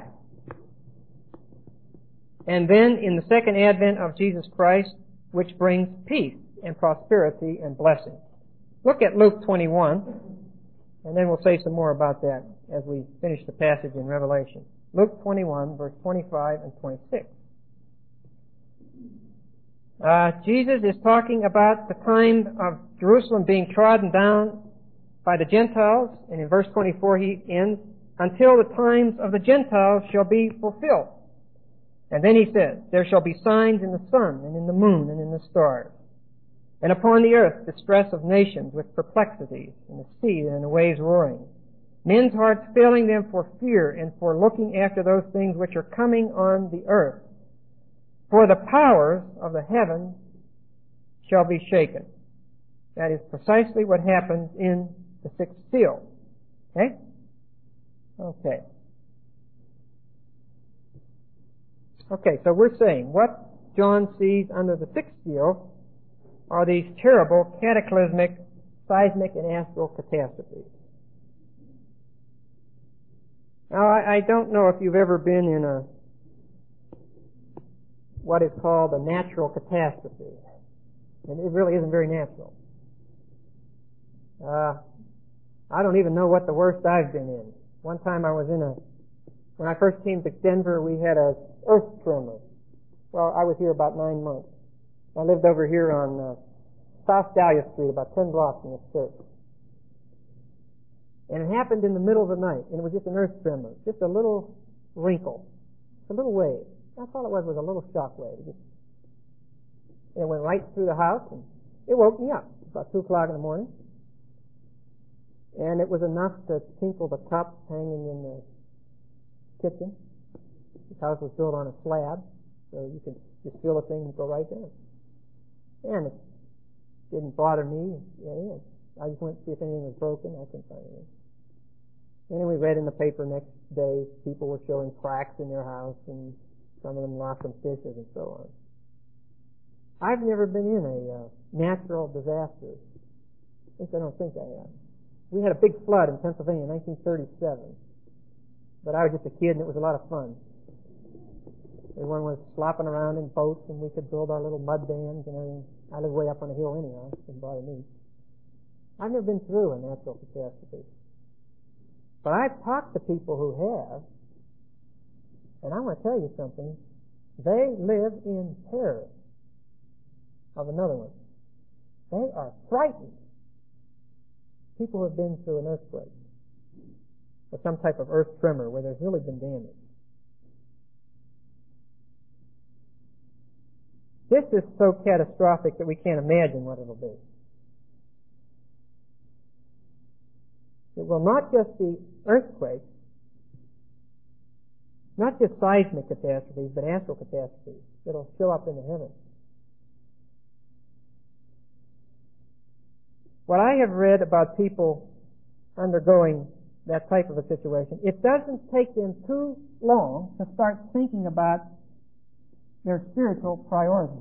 and then in the second advent of Jesus Christ, which brings peace and prosperity and blessing. Look at Luke 21, and then we'll say some more about that as we finish the passage in Revelation. Luke 21, verse 25 and 26. Jesus is talking about the time of Jerusalem being trodden down by the Gentiles, and in verse 24 he ends, until the times of the Gentiles shall be fulfilled. And then he says, there shall be signs in the sun, and in the moon, and in the stars. And upon the earth distress of nations with perplexities, and the sea and the waves roaring. Men's hearts failing them for fear and for looking after those things which are coming on the earth. For the powers of the heavens shall be shaken. That is precisely what happens in the sixth seal. Okay? Okay. Okay, so we're saying what John sees under the sixth seal are these terrible cataclysmic, seismic, and astral catastrophes. Now, I don't know if you've ever been in what is called a natural catastrophe. And it really isn't very natural. I don't even know what the worst I've been in. One time I was when I first came to Denver, we had an earth tremor. Well, I was here about 9 months. I lived over here on South Dahlia Street, about 10 blocks from this church. And it happened in the middle of the night, and it was just an earth tremor, just a little wrinkle, a little wave. That's all it was a little shock wave. It went right through the house, and it woke me up about 2 o'clock in the morning. And it was enough to tinkle the cups hanging in the kitchen. This house was built on a slab, so you could just feel the thing and go right there. And it didn't bother me. I just went to see if anything was broken. I couldn't find anything. And then we read in the paper next day, people were showing cracks in their house, and some of them lost some fishes and so on. I've never been in a natural disaster. At least I don't think I have. We had a big flood in Pennsylvania in 1937. But I was just a kid, and it was a lot of fun. Everyone was slopping around in boats, and we could build our little mud dams and everything. I live way up on a hill anyhow. It didn't bother me. I've never been through a natural catastrophe. But I've talked to people who have, and I want to tell you something. They live in terror of another one. They are frightened. People who have been through an earthquake or some type of earth tremor where there's really been damage. This is so catastrophic that we can't imagine what it'll be. It will not just be earthquakes, not just seismic catastrophes, but astral catastrophes that'll show up in the heavens. What I have read about people undergoing that type of a situation, it doesn't take them too long to start thinking about their spiritual priorities.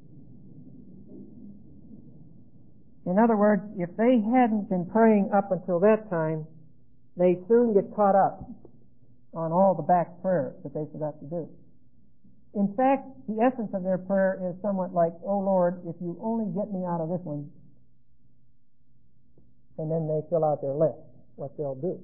In other words, if they hadn't been praying up until that time, they soon get caught up on all the back prayers that they forgot to do. In fact, the essence of their prayer is somewhat like, "Oh Lord, if you only get me out of this one," and then they fill out their list, what they'll do.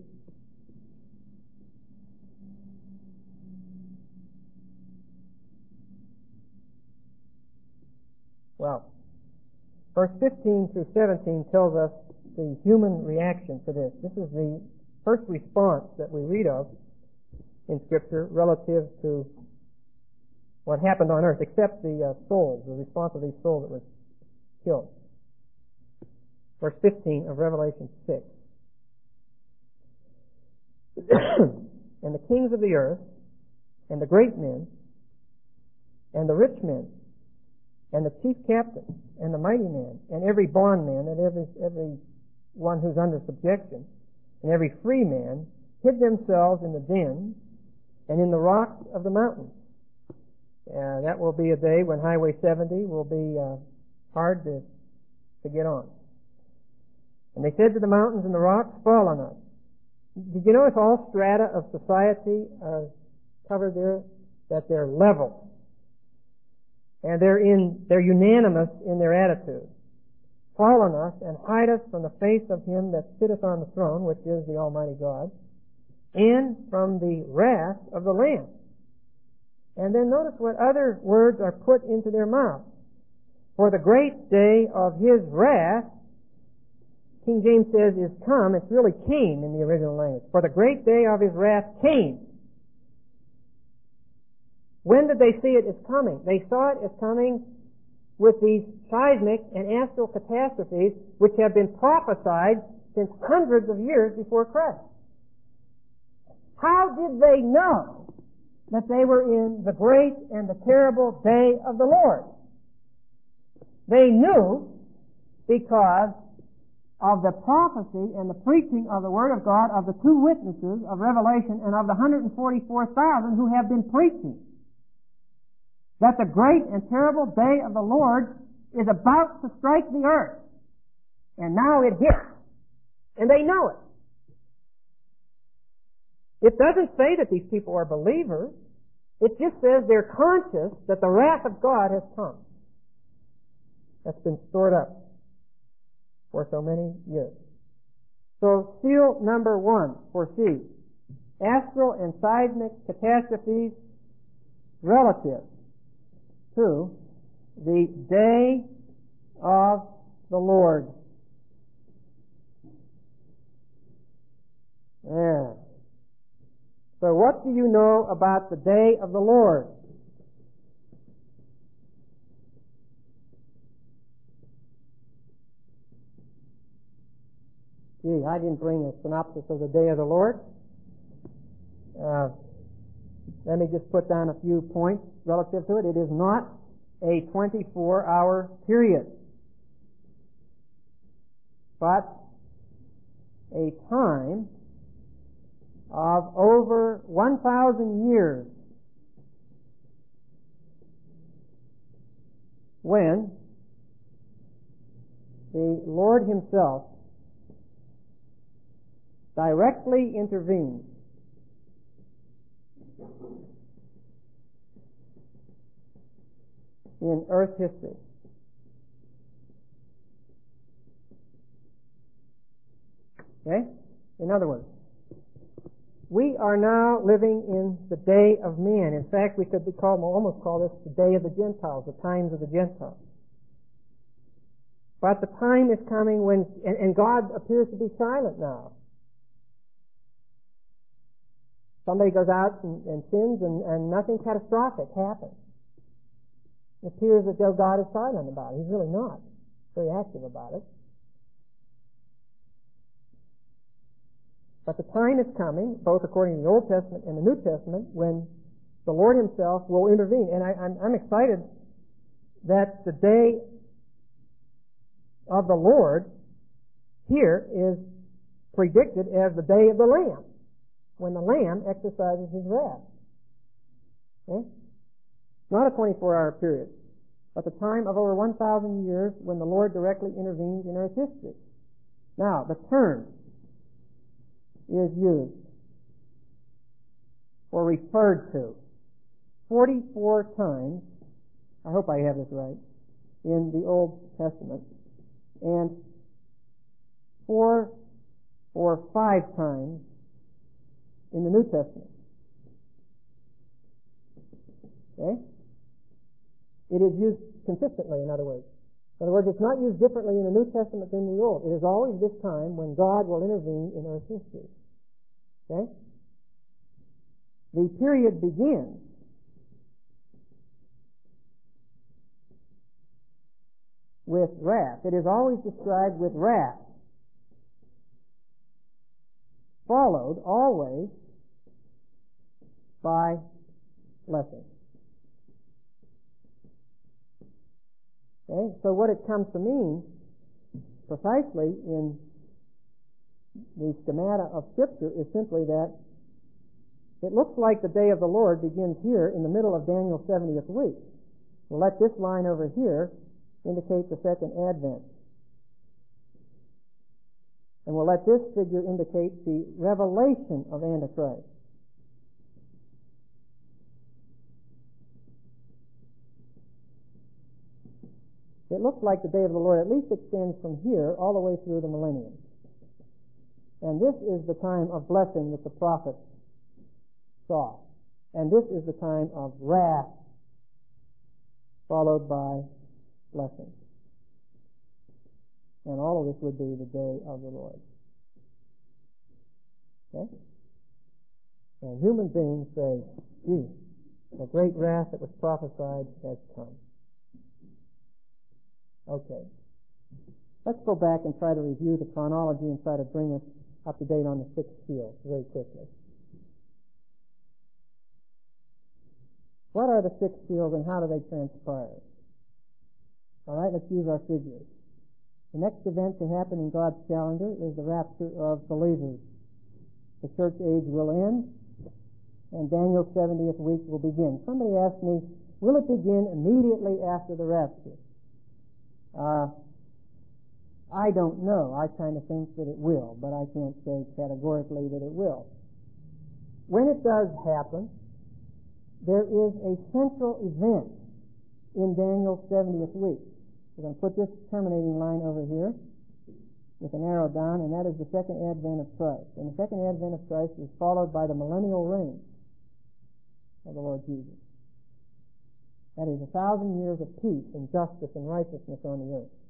Well, verse 15 through 17 tells us the human reaction to this. This is the first response that we read of in Scripture relative to what happened on earth, except the souls, the response of these souls that was killed. Verse 15 of Revelation 6. And the kings of the earth, and the great men, and the rich men, and the chief captains, and the mighty men, and every bondman, and every one who's under subjection, and every free man, hid themselves in the dens and in the rocks of the mountains. That will be a day when Highway 70 will be hard to get on. And they said to the mountains and the rocks, "Fall on us." Did you notice all strata of society are covered there? That they're level. And they're unanimous in their attitude. "Fall on us and hide us from the face of him that sitteth on the throne," which is the Almighty God, "and from the wrath of the Lamb." And then notice what other words are put into their mouth. For the great day of his wrath, King James says, is come. It's really came in the original language. For the great day of his wrath came. When did they see it as coming? They saw it as coming with these seismic and astral catastrophes which have been prophesied since hundreds of years before Christ. How did they know that they were in the great and the terrible day of the Lord? They knew because of the prophecy and the preaching of the Word of God of the two witnesses of Revelation and of the 144,000 who have been preaching that the great and terrible day of the Lord is about to strike the earth. And now it hits. And they know it. It doesn't say that these people are believers. It just says they're conscious that the wrath of God has come. That's been stored up for so many years. So seal number 1 for C. Astral and seismic catastrophes relative to the day of the Lord. Yeah. So what do you know about the day of the Lord? Gee, I didn't bring a synopsis of the day of the Lord. Let me just put down a few points relative to it. It is not a 24-hour period, but a time of over 1,000 years when the Lord Himself directly intervenes in earth history. Okay? In other words, we are now living in the day of man. In fact, we could almost call this the day of the Gentiles, the times of the Gentiles. But the time is coming when, and God appears to be silent now. Somebody goes out and sins and nothing catastrophic happens. It appears as though God is silent about it. He's really not very active about it. But the time is coming, both according to the Old Testament and the New Testament, when the Lord Himself will intervene. And I'm excited that the day of the Lord here is predicted as the day of the Lamb, when the Lamb exercises His wrath. Okay? Not a 24-hour period, but the time of over 1,000 years when the Lord directly intervenes in earth history. Now, the term is used or referred to 44 times, I hope I have this right, in the Old Testament, and 4 or 5 times in the New Testament. Okay? It is used consistently, in other words. In other words, it's not used differently in the New Testament than the Old. It is always this time when God will intervene in earth history. Okay? The period begins with wrath. It is always described with wrath, followed always by blessing. Okay? So what it comes to mean precisely in the schemata of Scripture is simply that it looks like the day of the Lord begins here in the middle of Daniel's 70th week. We'll let this line over here indicate the second advent. And we'll let this figure indicate the revelation of Antichrist. It looks like the day of the Lord at least extends from here all the way through the millennium. And this is the time of blessing that the prophets saw. And this is the time of wrath, followed by blessing. And all of this would be the day of the Lord. Okay? And human beings say, gee, the great wrath that was prophesied has come. Okay. Let's go back and try to review the chronology and try to bring us up to date on the sixth seal very quickly. What are the six seals and how do they transpire? All right, let's use our figures. The next event to happen in God's calendar is the rapture of believers. The church age will end, and Daniel's 70th week will begin. Somebody asked me, will it begin immediately after the rapture? I don't know. I kind of think that it will, but I can't say categorically that it will. When it does happen, there is a central event in Daniel's 70th week. We're going to put this terminating line over here with an arrow down, and that is the second advent of Christ. And the second advent of Christ is followed by the millennial reign of the Lord Jesus. That is 1,000 years of peace and justice and righteousness on the earth.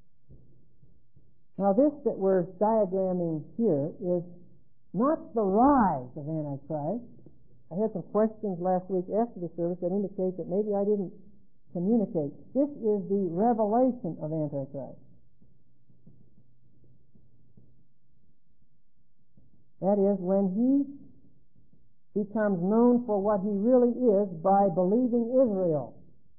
Now this that we're diagramming here is not the rise of Antichrist. I had some questions last week after the service that indicate that maybe I didn't communicate. This is the revelation of Antichrist. That is, when he becomes known for what he really is by believing Israel.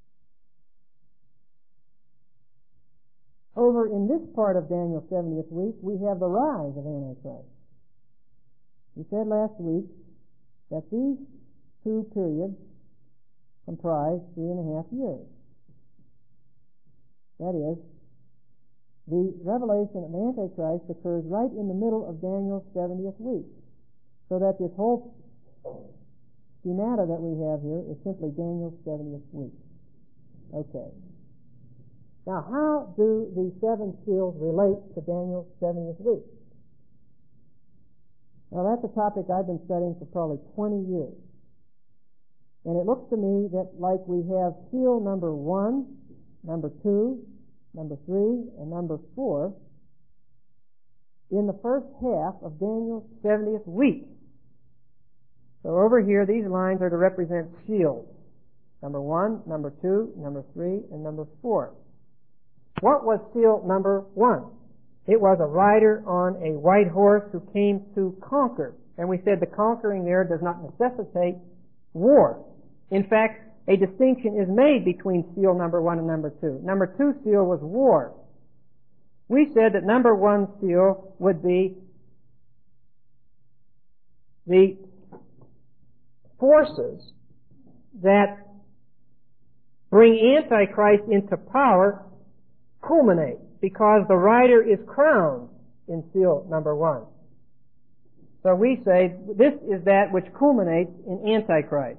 Over in this part of Daniel's 70th week, we have the rise of Antichrist. We said last week that these two periods comprise 3.5 years. That is, the revelation of Antichrist occurs right in the middle of Daniel's 70th week. So that this whole schemata that we have here is simply Daniel's 70th week. Okay. Now, how do the seven seals relate to Daniel's 70th week? Now, that's a topic I've been studying for probably 20 years. And it looks to me that like we have seal number 1, number 2, number 3, and number 4 in the first half of Daniel's 70th week. So over here, these lines are to represent seals. Number 1, number 2, number 3, and number 4. What was seal number 1? It was a rider on a white horse who came to conquer. And we said the conquering there does not necessitate war. In fact, a distinction is made between seal number 1 and number 2. Number 2 seal was war. We said that number 1 seal would be the forces that bring Antichrist into power culminate, because the rider is crowned in seal number 1. So we say this is that which culminates in Antichrist.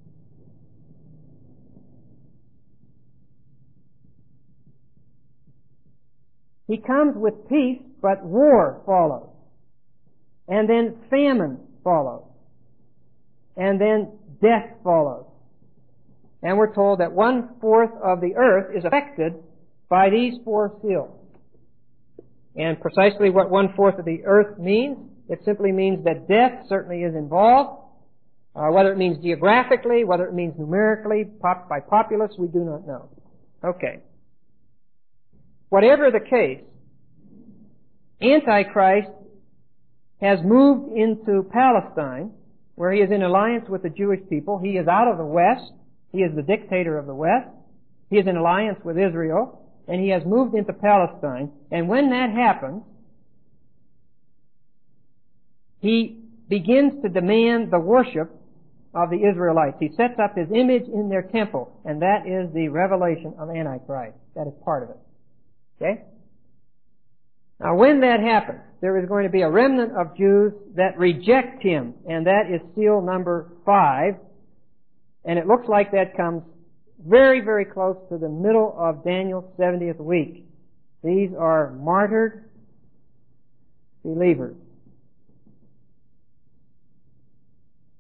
He comes with peace, but war follows. And then famine follows. And then death follows. And we're told that 1/4 of the earth is affected by these 4 seals. And precisely what 1/4 of the earth means, it simply means that death certainly is involved. Whether it means geographically, whether it means numerically, by populace, we do not know. Okay. Whatever the case, Antichrist has moved into Palestine, where he is in alliance with the Jewish people. He is out of the West. He is the dictator of the West. He is in alliance with Israel, and he has moved into Palestine. And when that happens, he begins to demand the worship of the Israelites. He sets up his image in their temple, and that is the revelation of Antichrist. That is part of it. Okay? Now, when that happens, there is going to be a remnant of Jews that reject him, and that is seal number 5. And it looks like that comes very, very close to the middle of Daniel's 70th week. These are martyred believers.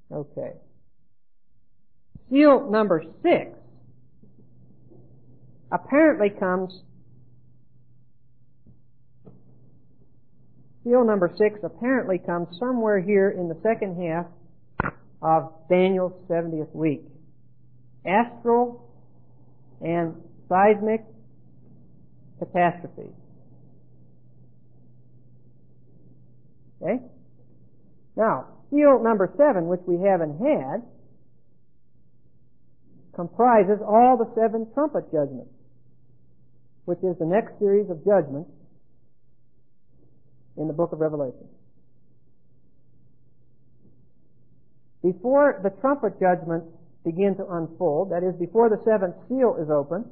Okay. Seal number 6 apparently comes, seal number 6 apparently comes somewhere here in the second half of Daniel's 70th week. Astral and seismic catastrophes. Okay? Now, seal number 7, which we haven't had, comprises all the 7 trumpet judgments, which is the next series of judgments in the book of Revelation. Before the trumpet judgments begin to unfold, that is, before the 7th seal is open,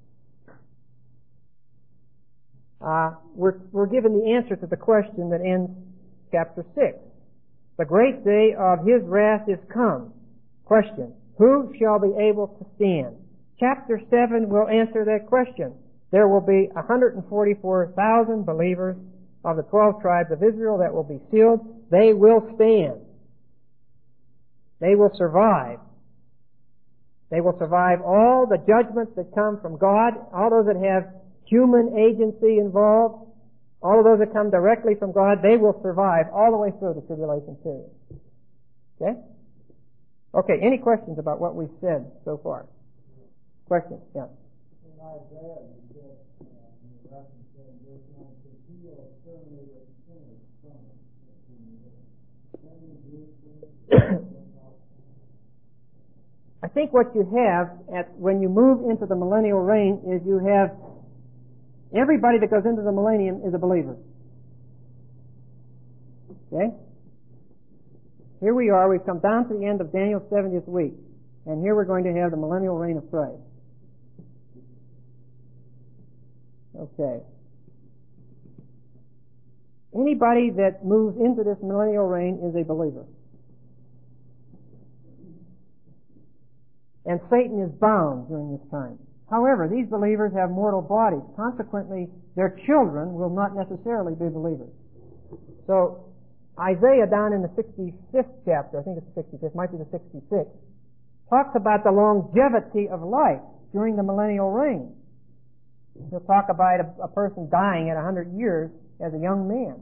we're given the answer to the question that ends chapter 6. The great day of his wrath is come. Question: who shall be able to stand? Chapter 7 will answer that question. There will be 144,000 believers of the 12 tribes of Israel that will be sealed. They will stand. They will survive. They will survive all the judgments that come from God, all those that have human agency involved, all of those that come directly from God. They will survive all the way through the tribulation period. Okay? Okay, any questions about what we've said so far? Questions? Yeah. In Isaiah, you said, in reference to verse 9, it says, he will exterminate sinners from it. I think what you have when you move into the millennial reign is you have everybody that goes into the millennium is a believer. Okay? Here we are, we've come down to the end of Daniel's 70th week, and here we're going to have the millennial reign of Christ. Okay. Anybody that moves into this millennial reign is a believer. And Satan is bound during this time. However, these believers have mortal bodies. Consequently, their children will not necessarily be believers. So, Isaiah down in the 65th chapter, I think it's the 65th, might be the 66th, talks about the longevity of life during the millennial reign. He'll talk about a person dying at 100 years as a young man.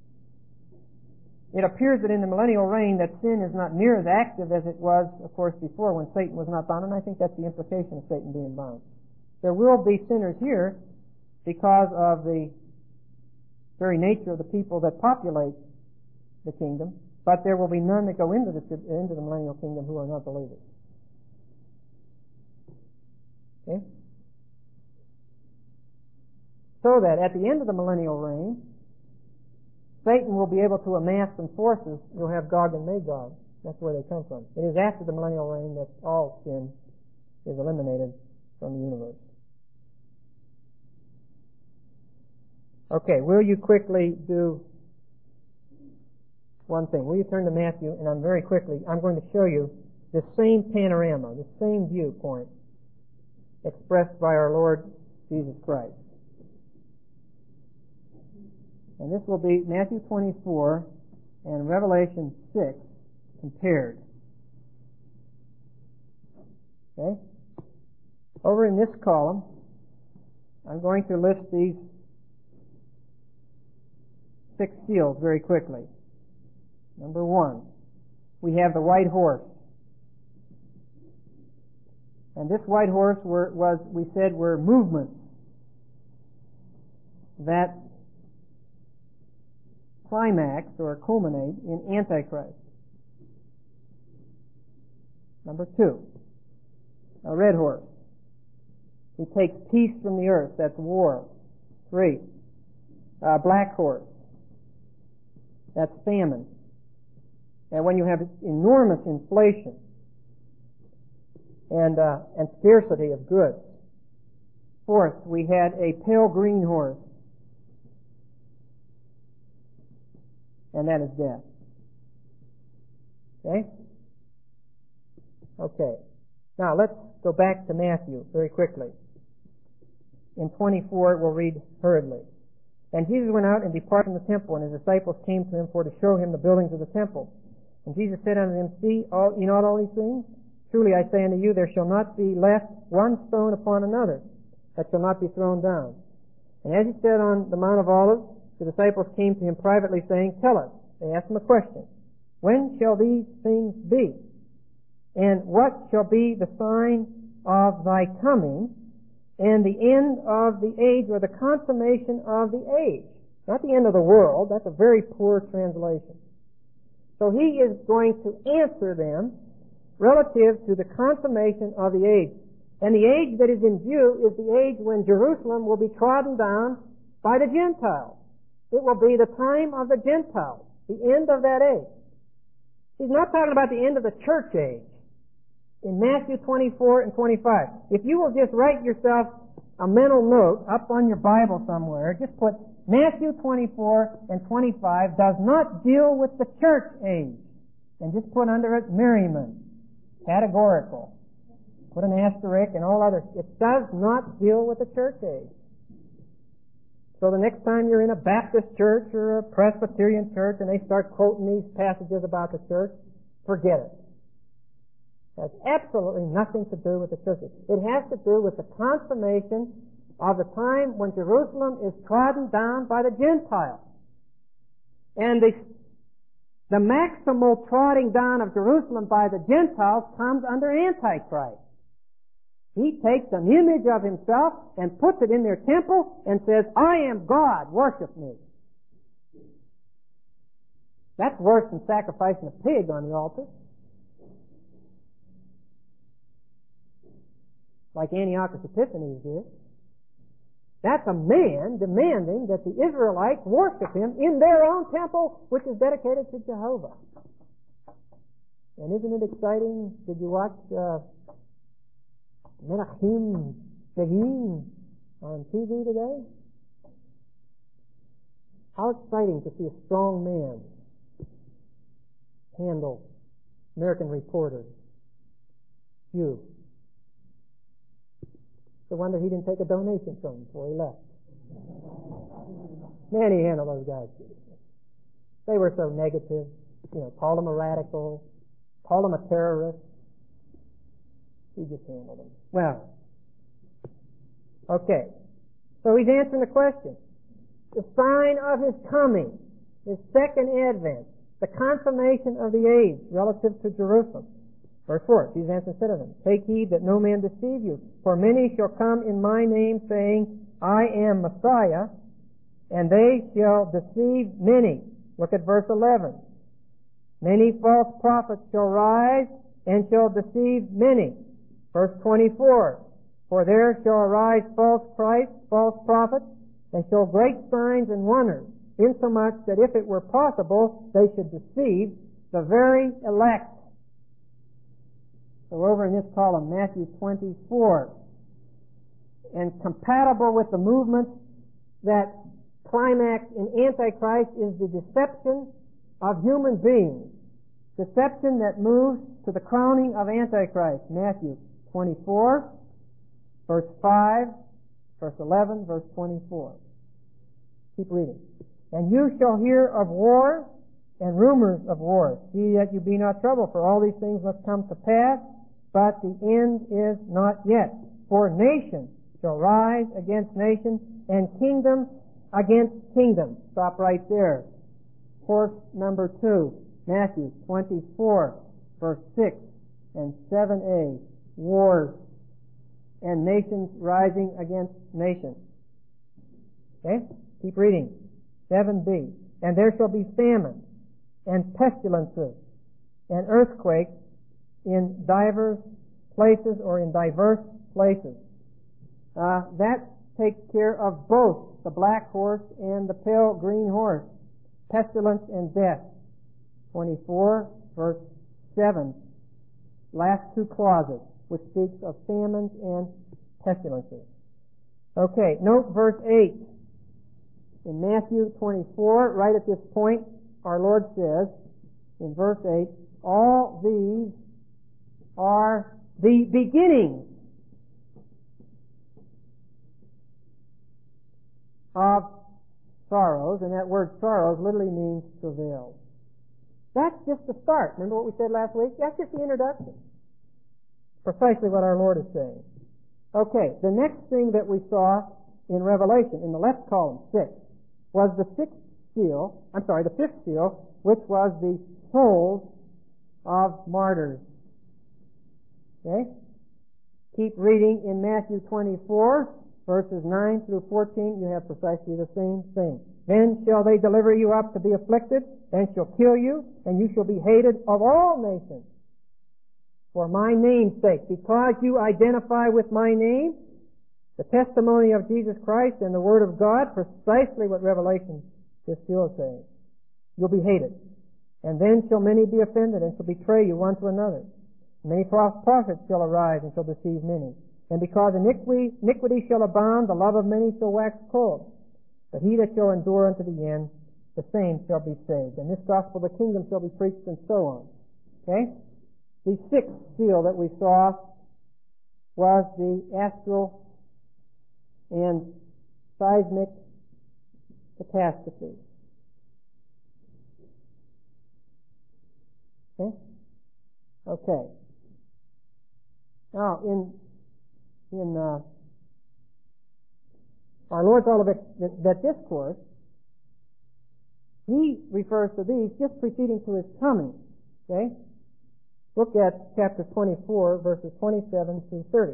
It appears that in the millennial reign that sin is not near as active as it was, of course, before when Satan was not bound, and I think that's the implication of Satan being bound. There will be sinners here because of the very nature of the people that populate the kingdom, but there will be none that go into the millennial kingdom who are not believers. Okay? So that at the end of the millennial reign, Satan will be able to amass some forces. You'll have Gog and Magog. That's where they come from. It is after the millennial reign that all sin is eliminated from the universe. Okay, will you quickly do one thing? Will you turn to Matthew, and I'm going to show you the same panorama, the same viewpoint expressed by our Lord Jesus Christ. And this will be Matthew 24 and Revelation 6 compared. Okay? Over in this column, I'm going to list these 6 seals very quickly. Number 1, we have the white horse. And this white horse we said were movements that climax or culminate in Antichrist. Number 2, a red horse. He takes peace from the earth. That's war. 3, a black horse. That's famine. And when you have enormous inflation and scarcity of goods. 4th, we had a pale green horse. And that is death. Okay? Okay. Now let's go back to Matthew very quickly. In 24, we'll read hurriedly. And Jesus went out and departed from the temple, and his disciples came to him for to show him the buildings of the temple. And Jesus said unto them, See ye not all these things? Truly I say unto you, there shall not be left one stone upon another, that shall not be thrown down. And as he said on the Mount of Olives, the disciples came to him privately saying, Tell us. They asked him a question. When shall these things be? And what shall be the sign of thy coming and the end of the age, or the consummation of the age? Not the end of the world. That's a very poor translation. So he is going to answer them relative to the consummation of the age. And the age that is in view is the age when Jerusalem will be trodden down by the Gentiles. It will be the time of the Gentiles, the end of that age. He's not talking about the end of the church age. In Matthew 24 and 25. If you will just write yourself a mental note up on your Bible somewhere, just put Matthew 24 and 25 does not deal with the church age. And just put under it merriment, categorical. Put an asterisk and all others. It does not deal with the church age. So the next time you're in a Baptist church or a Presbyterian church and they start quoting these passages about the church, forget it. It has absolutely nothing to do with the church. It has to do with the consummation of the time when Jerusalem is trodden down by the Gentiles. And the maximal trotting down of Jerusalem by the Gentiles comes under Antichrist. He takes an image of himself and puts it in their temple and says, I am God, worship me. That's worse than sacrificing a pig on the altar. Like Antiochus Epiphanes did. That's a man demanding that the Israelites worship him in their own temple, which is dedicated to Jehovah. And isn't it exciting? Did you watch Menachem Begin on TV today? How exciting to see a strong man handle American reporters. You. No wonder he didn't take a donation from him before he left. Man, he handled those guys. They were so negative. Called him a radical, called him a terrorist. He just handled them. Well, okay. So he's answering the question. The sign of his coming, his second advent, the consummation of the age relative to Jerusalem. Verse 4, Jesus answered and said to them, Take heed that no man deceive you, for many shall come in my name, saying, I am Messiah, and they shall deceive many. Look at verse 11. Many false prophets shall rise and shall deceive many. Verse 24, For there shall arise false Christs, false prophets, and show great signs and wonders, insomuch that if it were possible, they should deceive the very elect. So over in this column, Matthew 24. And compatible with the movement that climax in Antichrist is the deception of human beings. Deception that moves to the crowning of Antichrist. Matthew 24, verse 5, verse 11, verse 24. Keep reading. And you shall hear of wars and rumors of wars. See that you be not troubled, for all these things must come to pass, but the end is not yet. For nation shall rise against nation, and kingdom against kingdom. Stop right there. Course number 2, Matthew 24, verse 6 and 7a. Wars and nations rising against nations. Okay? Keep reading. 7b. And there shall be famine and pestilences and earthquakes in divers places or in diverse places. That takes care of both the black horse and the pale green horse. Pestilence and death. 24, verse 7. Last two clauses, which speaks of famines and pestilences. Okay, note verse 8. In Matthew 24, right at this point, our Lord says, in verse 8, all these are the beginning of sorrows, and that word sorrows literally means travail. That's just the start. Remember what we said last week? That's just the introduction. Precisely what our Lord is saying. Okay, the next thing that we saw in Revelation, in the left column, 6, was the fifth seal, which was the souls of martyrs. Okay? Keep reading in Matthew 24, verses 9 through 14, you have precisely the same thing. Then shall they deliver you up to be afflicted, and shall kill you, and you shall be hated of all nations for my name's sake. Because you identify with my name, the testimony of Jesus Christ and the Word of God, precisely what Revelation is still saying. You'll be hated. And then shall many be offended, and shall betray you one to another. Many false prophets shall arise, and shall deceive many. And because iniquity shall abound, the love of many shall wax cold. But he that shall endure unto the end, the same shall be saved. And this gospel of the kingdom shall be preached, and so on. Okay? The sixth seal that we saw was the astral and seismic catastrophe. Okay. Now, in our Lord's Olivet Discourse, he refers to these just preceding to his coming. Okay? Look at chapter 24, verses 27 through 30.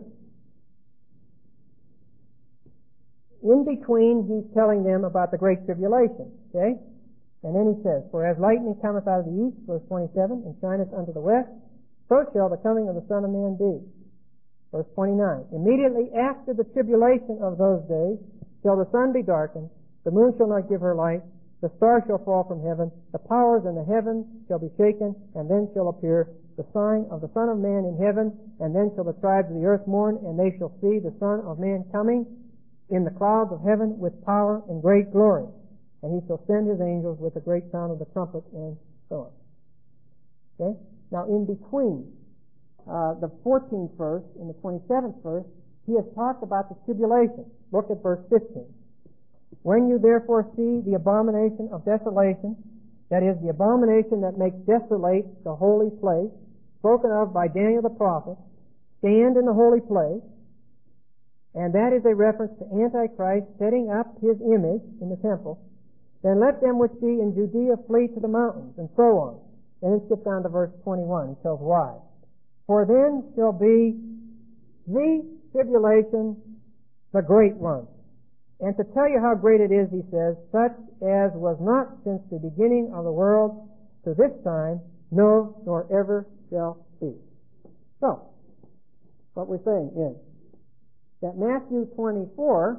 In between, he's telling them about the Great Tribulation. Okay? And then he says, For as lightning cometh out of the east, verse 27, and shineth unto the west, so shall the coming of the Son of Man be. Verse 29, Immediately after the tribulation of those days shall the sun be darkened, the moon shall not give her light, the stars shall fall from heaven, the powers in the heavens shall be shaken, and then shall appear the sign of the Son of Man in heaven, and then shall the tribes of the earth mourn, and they shall see the Son of Man coming in the clouds of heaven with power and great glory. And he shall send his angels with a great sound of the trumpet, and so on. Okay? Now, in between the 14th verse and the 27th verse, he has talked about the tribulation. Look at verse 15. When you therefore see the abomination of desolation, that is, the abomination that makes desolate the holy place, spoken of by Daniel the prophet, stand in the holy place, and that is a reference to Antichrist setting up his image in the temple, then let them which be in Judea flee to the mountains, and so on. And then skip down to verse 21. He tells why. For then shall be the tribulation, the great one. And to tell you how great it is, he says, such as was not since the beginning of the world to this time, no, nor ever shall be. So, what we're saying is that Matthew 24,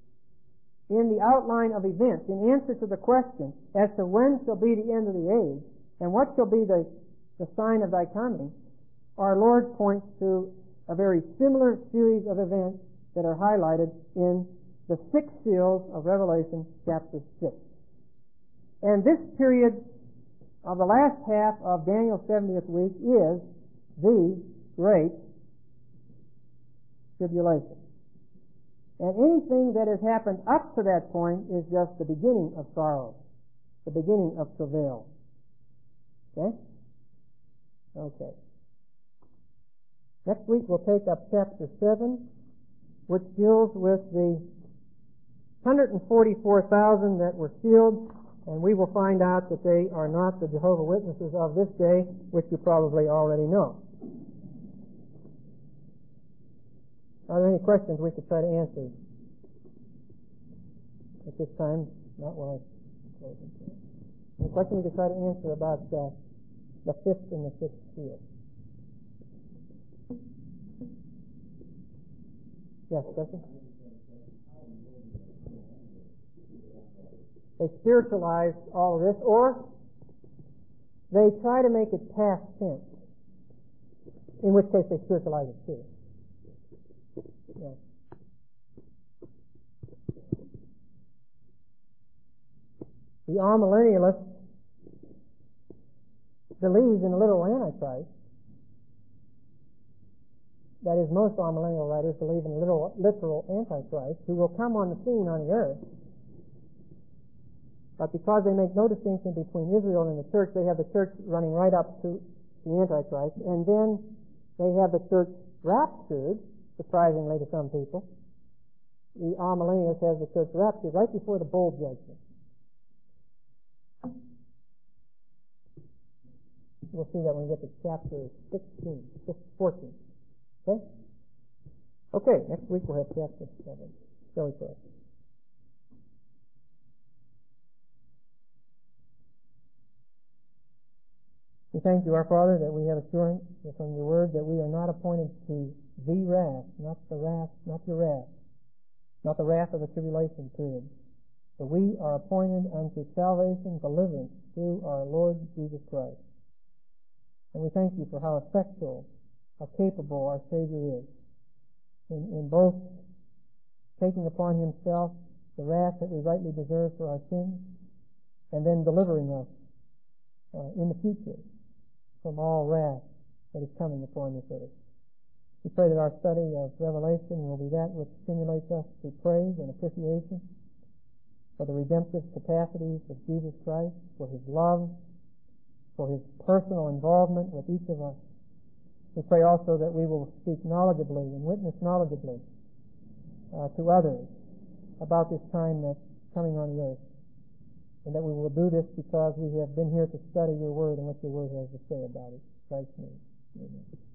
in the outline of events, in answer to the question as to when shall be the end of the age, and what shall be the sign of thy coming, our Lord points to a very similar series of events that are highlighted in the 6 seals of Revelation chapter 6. And this period of the last half of Daniel's 70th week is the Great Tribulation. And anything that has happened up to that point is just the beginning of sorrow, the beginning of travail. Okay? Okay. Next week we'll take up chapter 7, which deals with the 144,000 that were sealed, and we will find out that they are not the Jehovah's Witnesses of this day, which you probably already know. Are there any questions we could try to answer at this time? Not while I close it. Any question we could try to answer about the 5th and the 6th seal? Yes, question? They spiritualize all of this, or they try to make it past tense, in which case they spiritualize it too. Yeah. The amillennialist believes in a literal Antichrist. That is, most amillennial writers believe in a literal Antichrist who will come on the scene on the earth. But because they make no distinction between Israel and the church, they have the church running right up to the Antichrist, and then they have the church raptured surprisingly to some people. The amillennialists has the church raptured right before the bowl judgment. We'll see that when we get to chapter 14. Okay? Okay, next week we'll have chapter 7. Shall we pray? We thank you, our Father, that we have assurance from your word that we are not appointed to the wrath, not your wrath, not the wrath of the tribulation period. For we are appointed unto salvation, deliverance through our Lord Jesus Christ. And we thank you for how effectual, how capable our Savior is in both taking upon himself the wrath that we rightly deserve for our sins, and then delivering us in the future from all wrath that is coming upon this earth. We pray that our study of Revelation will be that which stimulates us to praise and appreciation for the redemptive capacities of Jesus Christ, for his love, for his personal involvement with each of us. We pray also that we will speak knowledgeably and witness knowledgeably to others about this time that's coming on the earth, and that we will do this because we have been here to study your word and what your word has to say about it. In Christ's name, amen.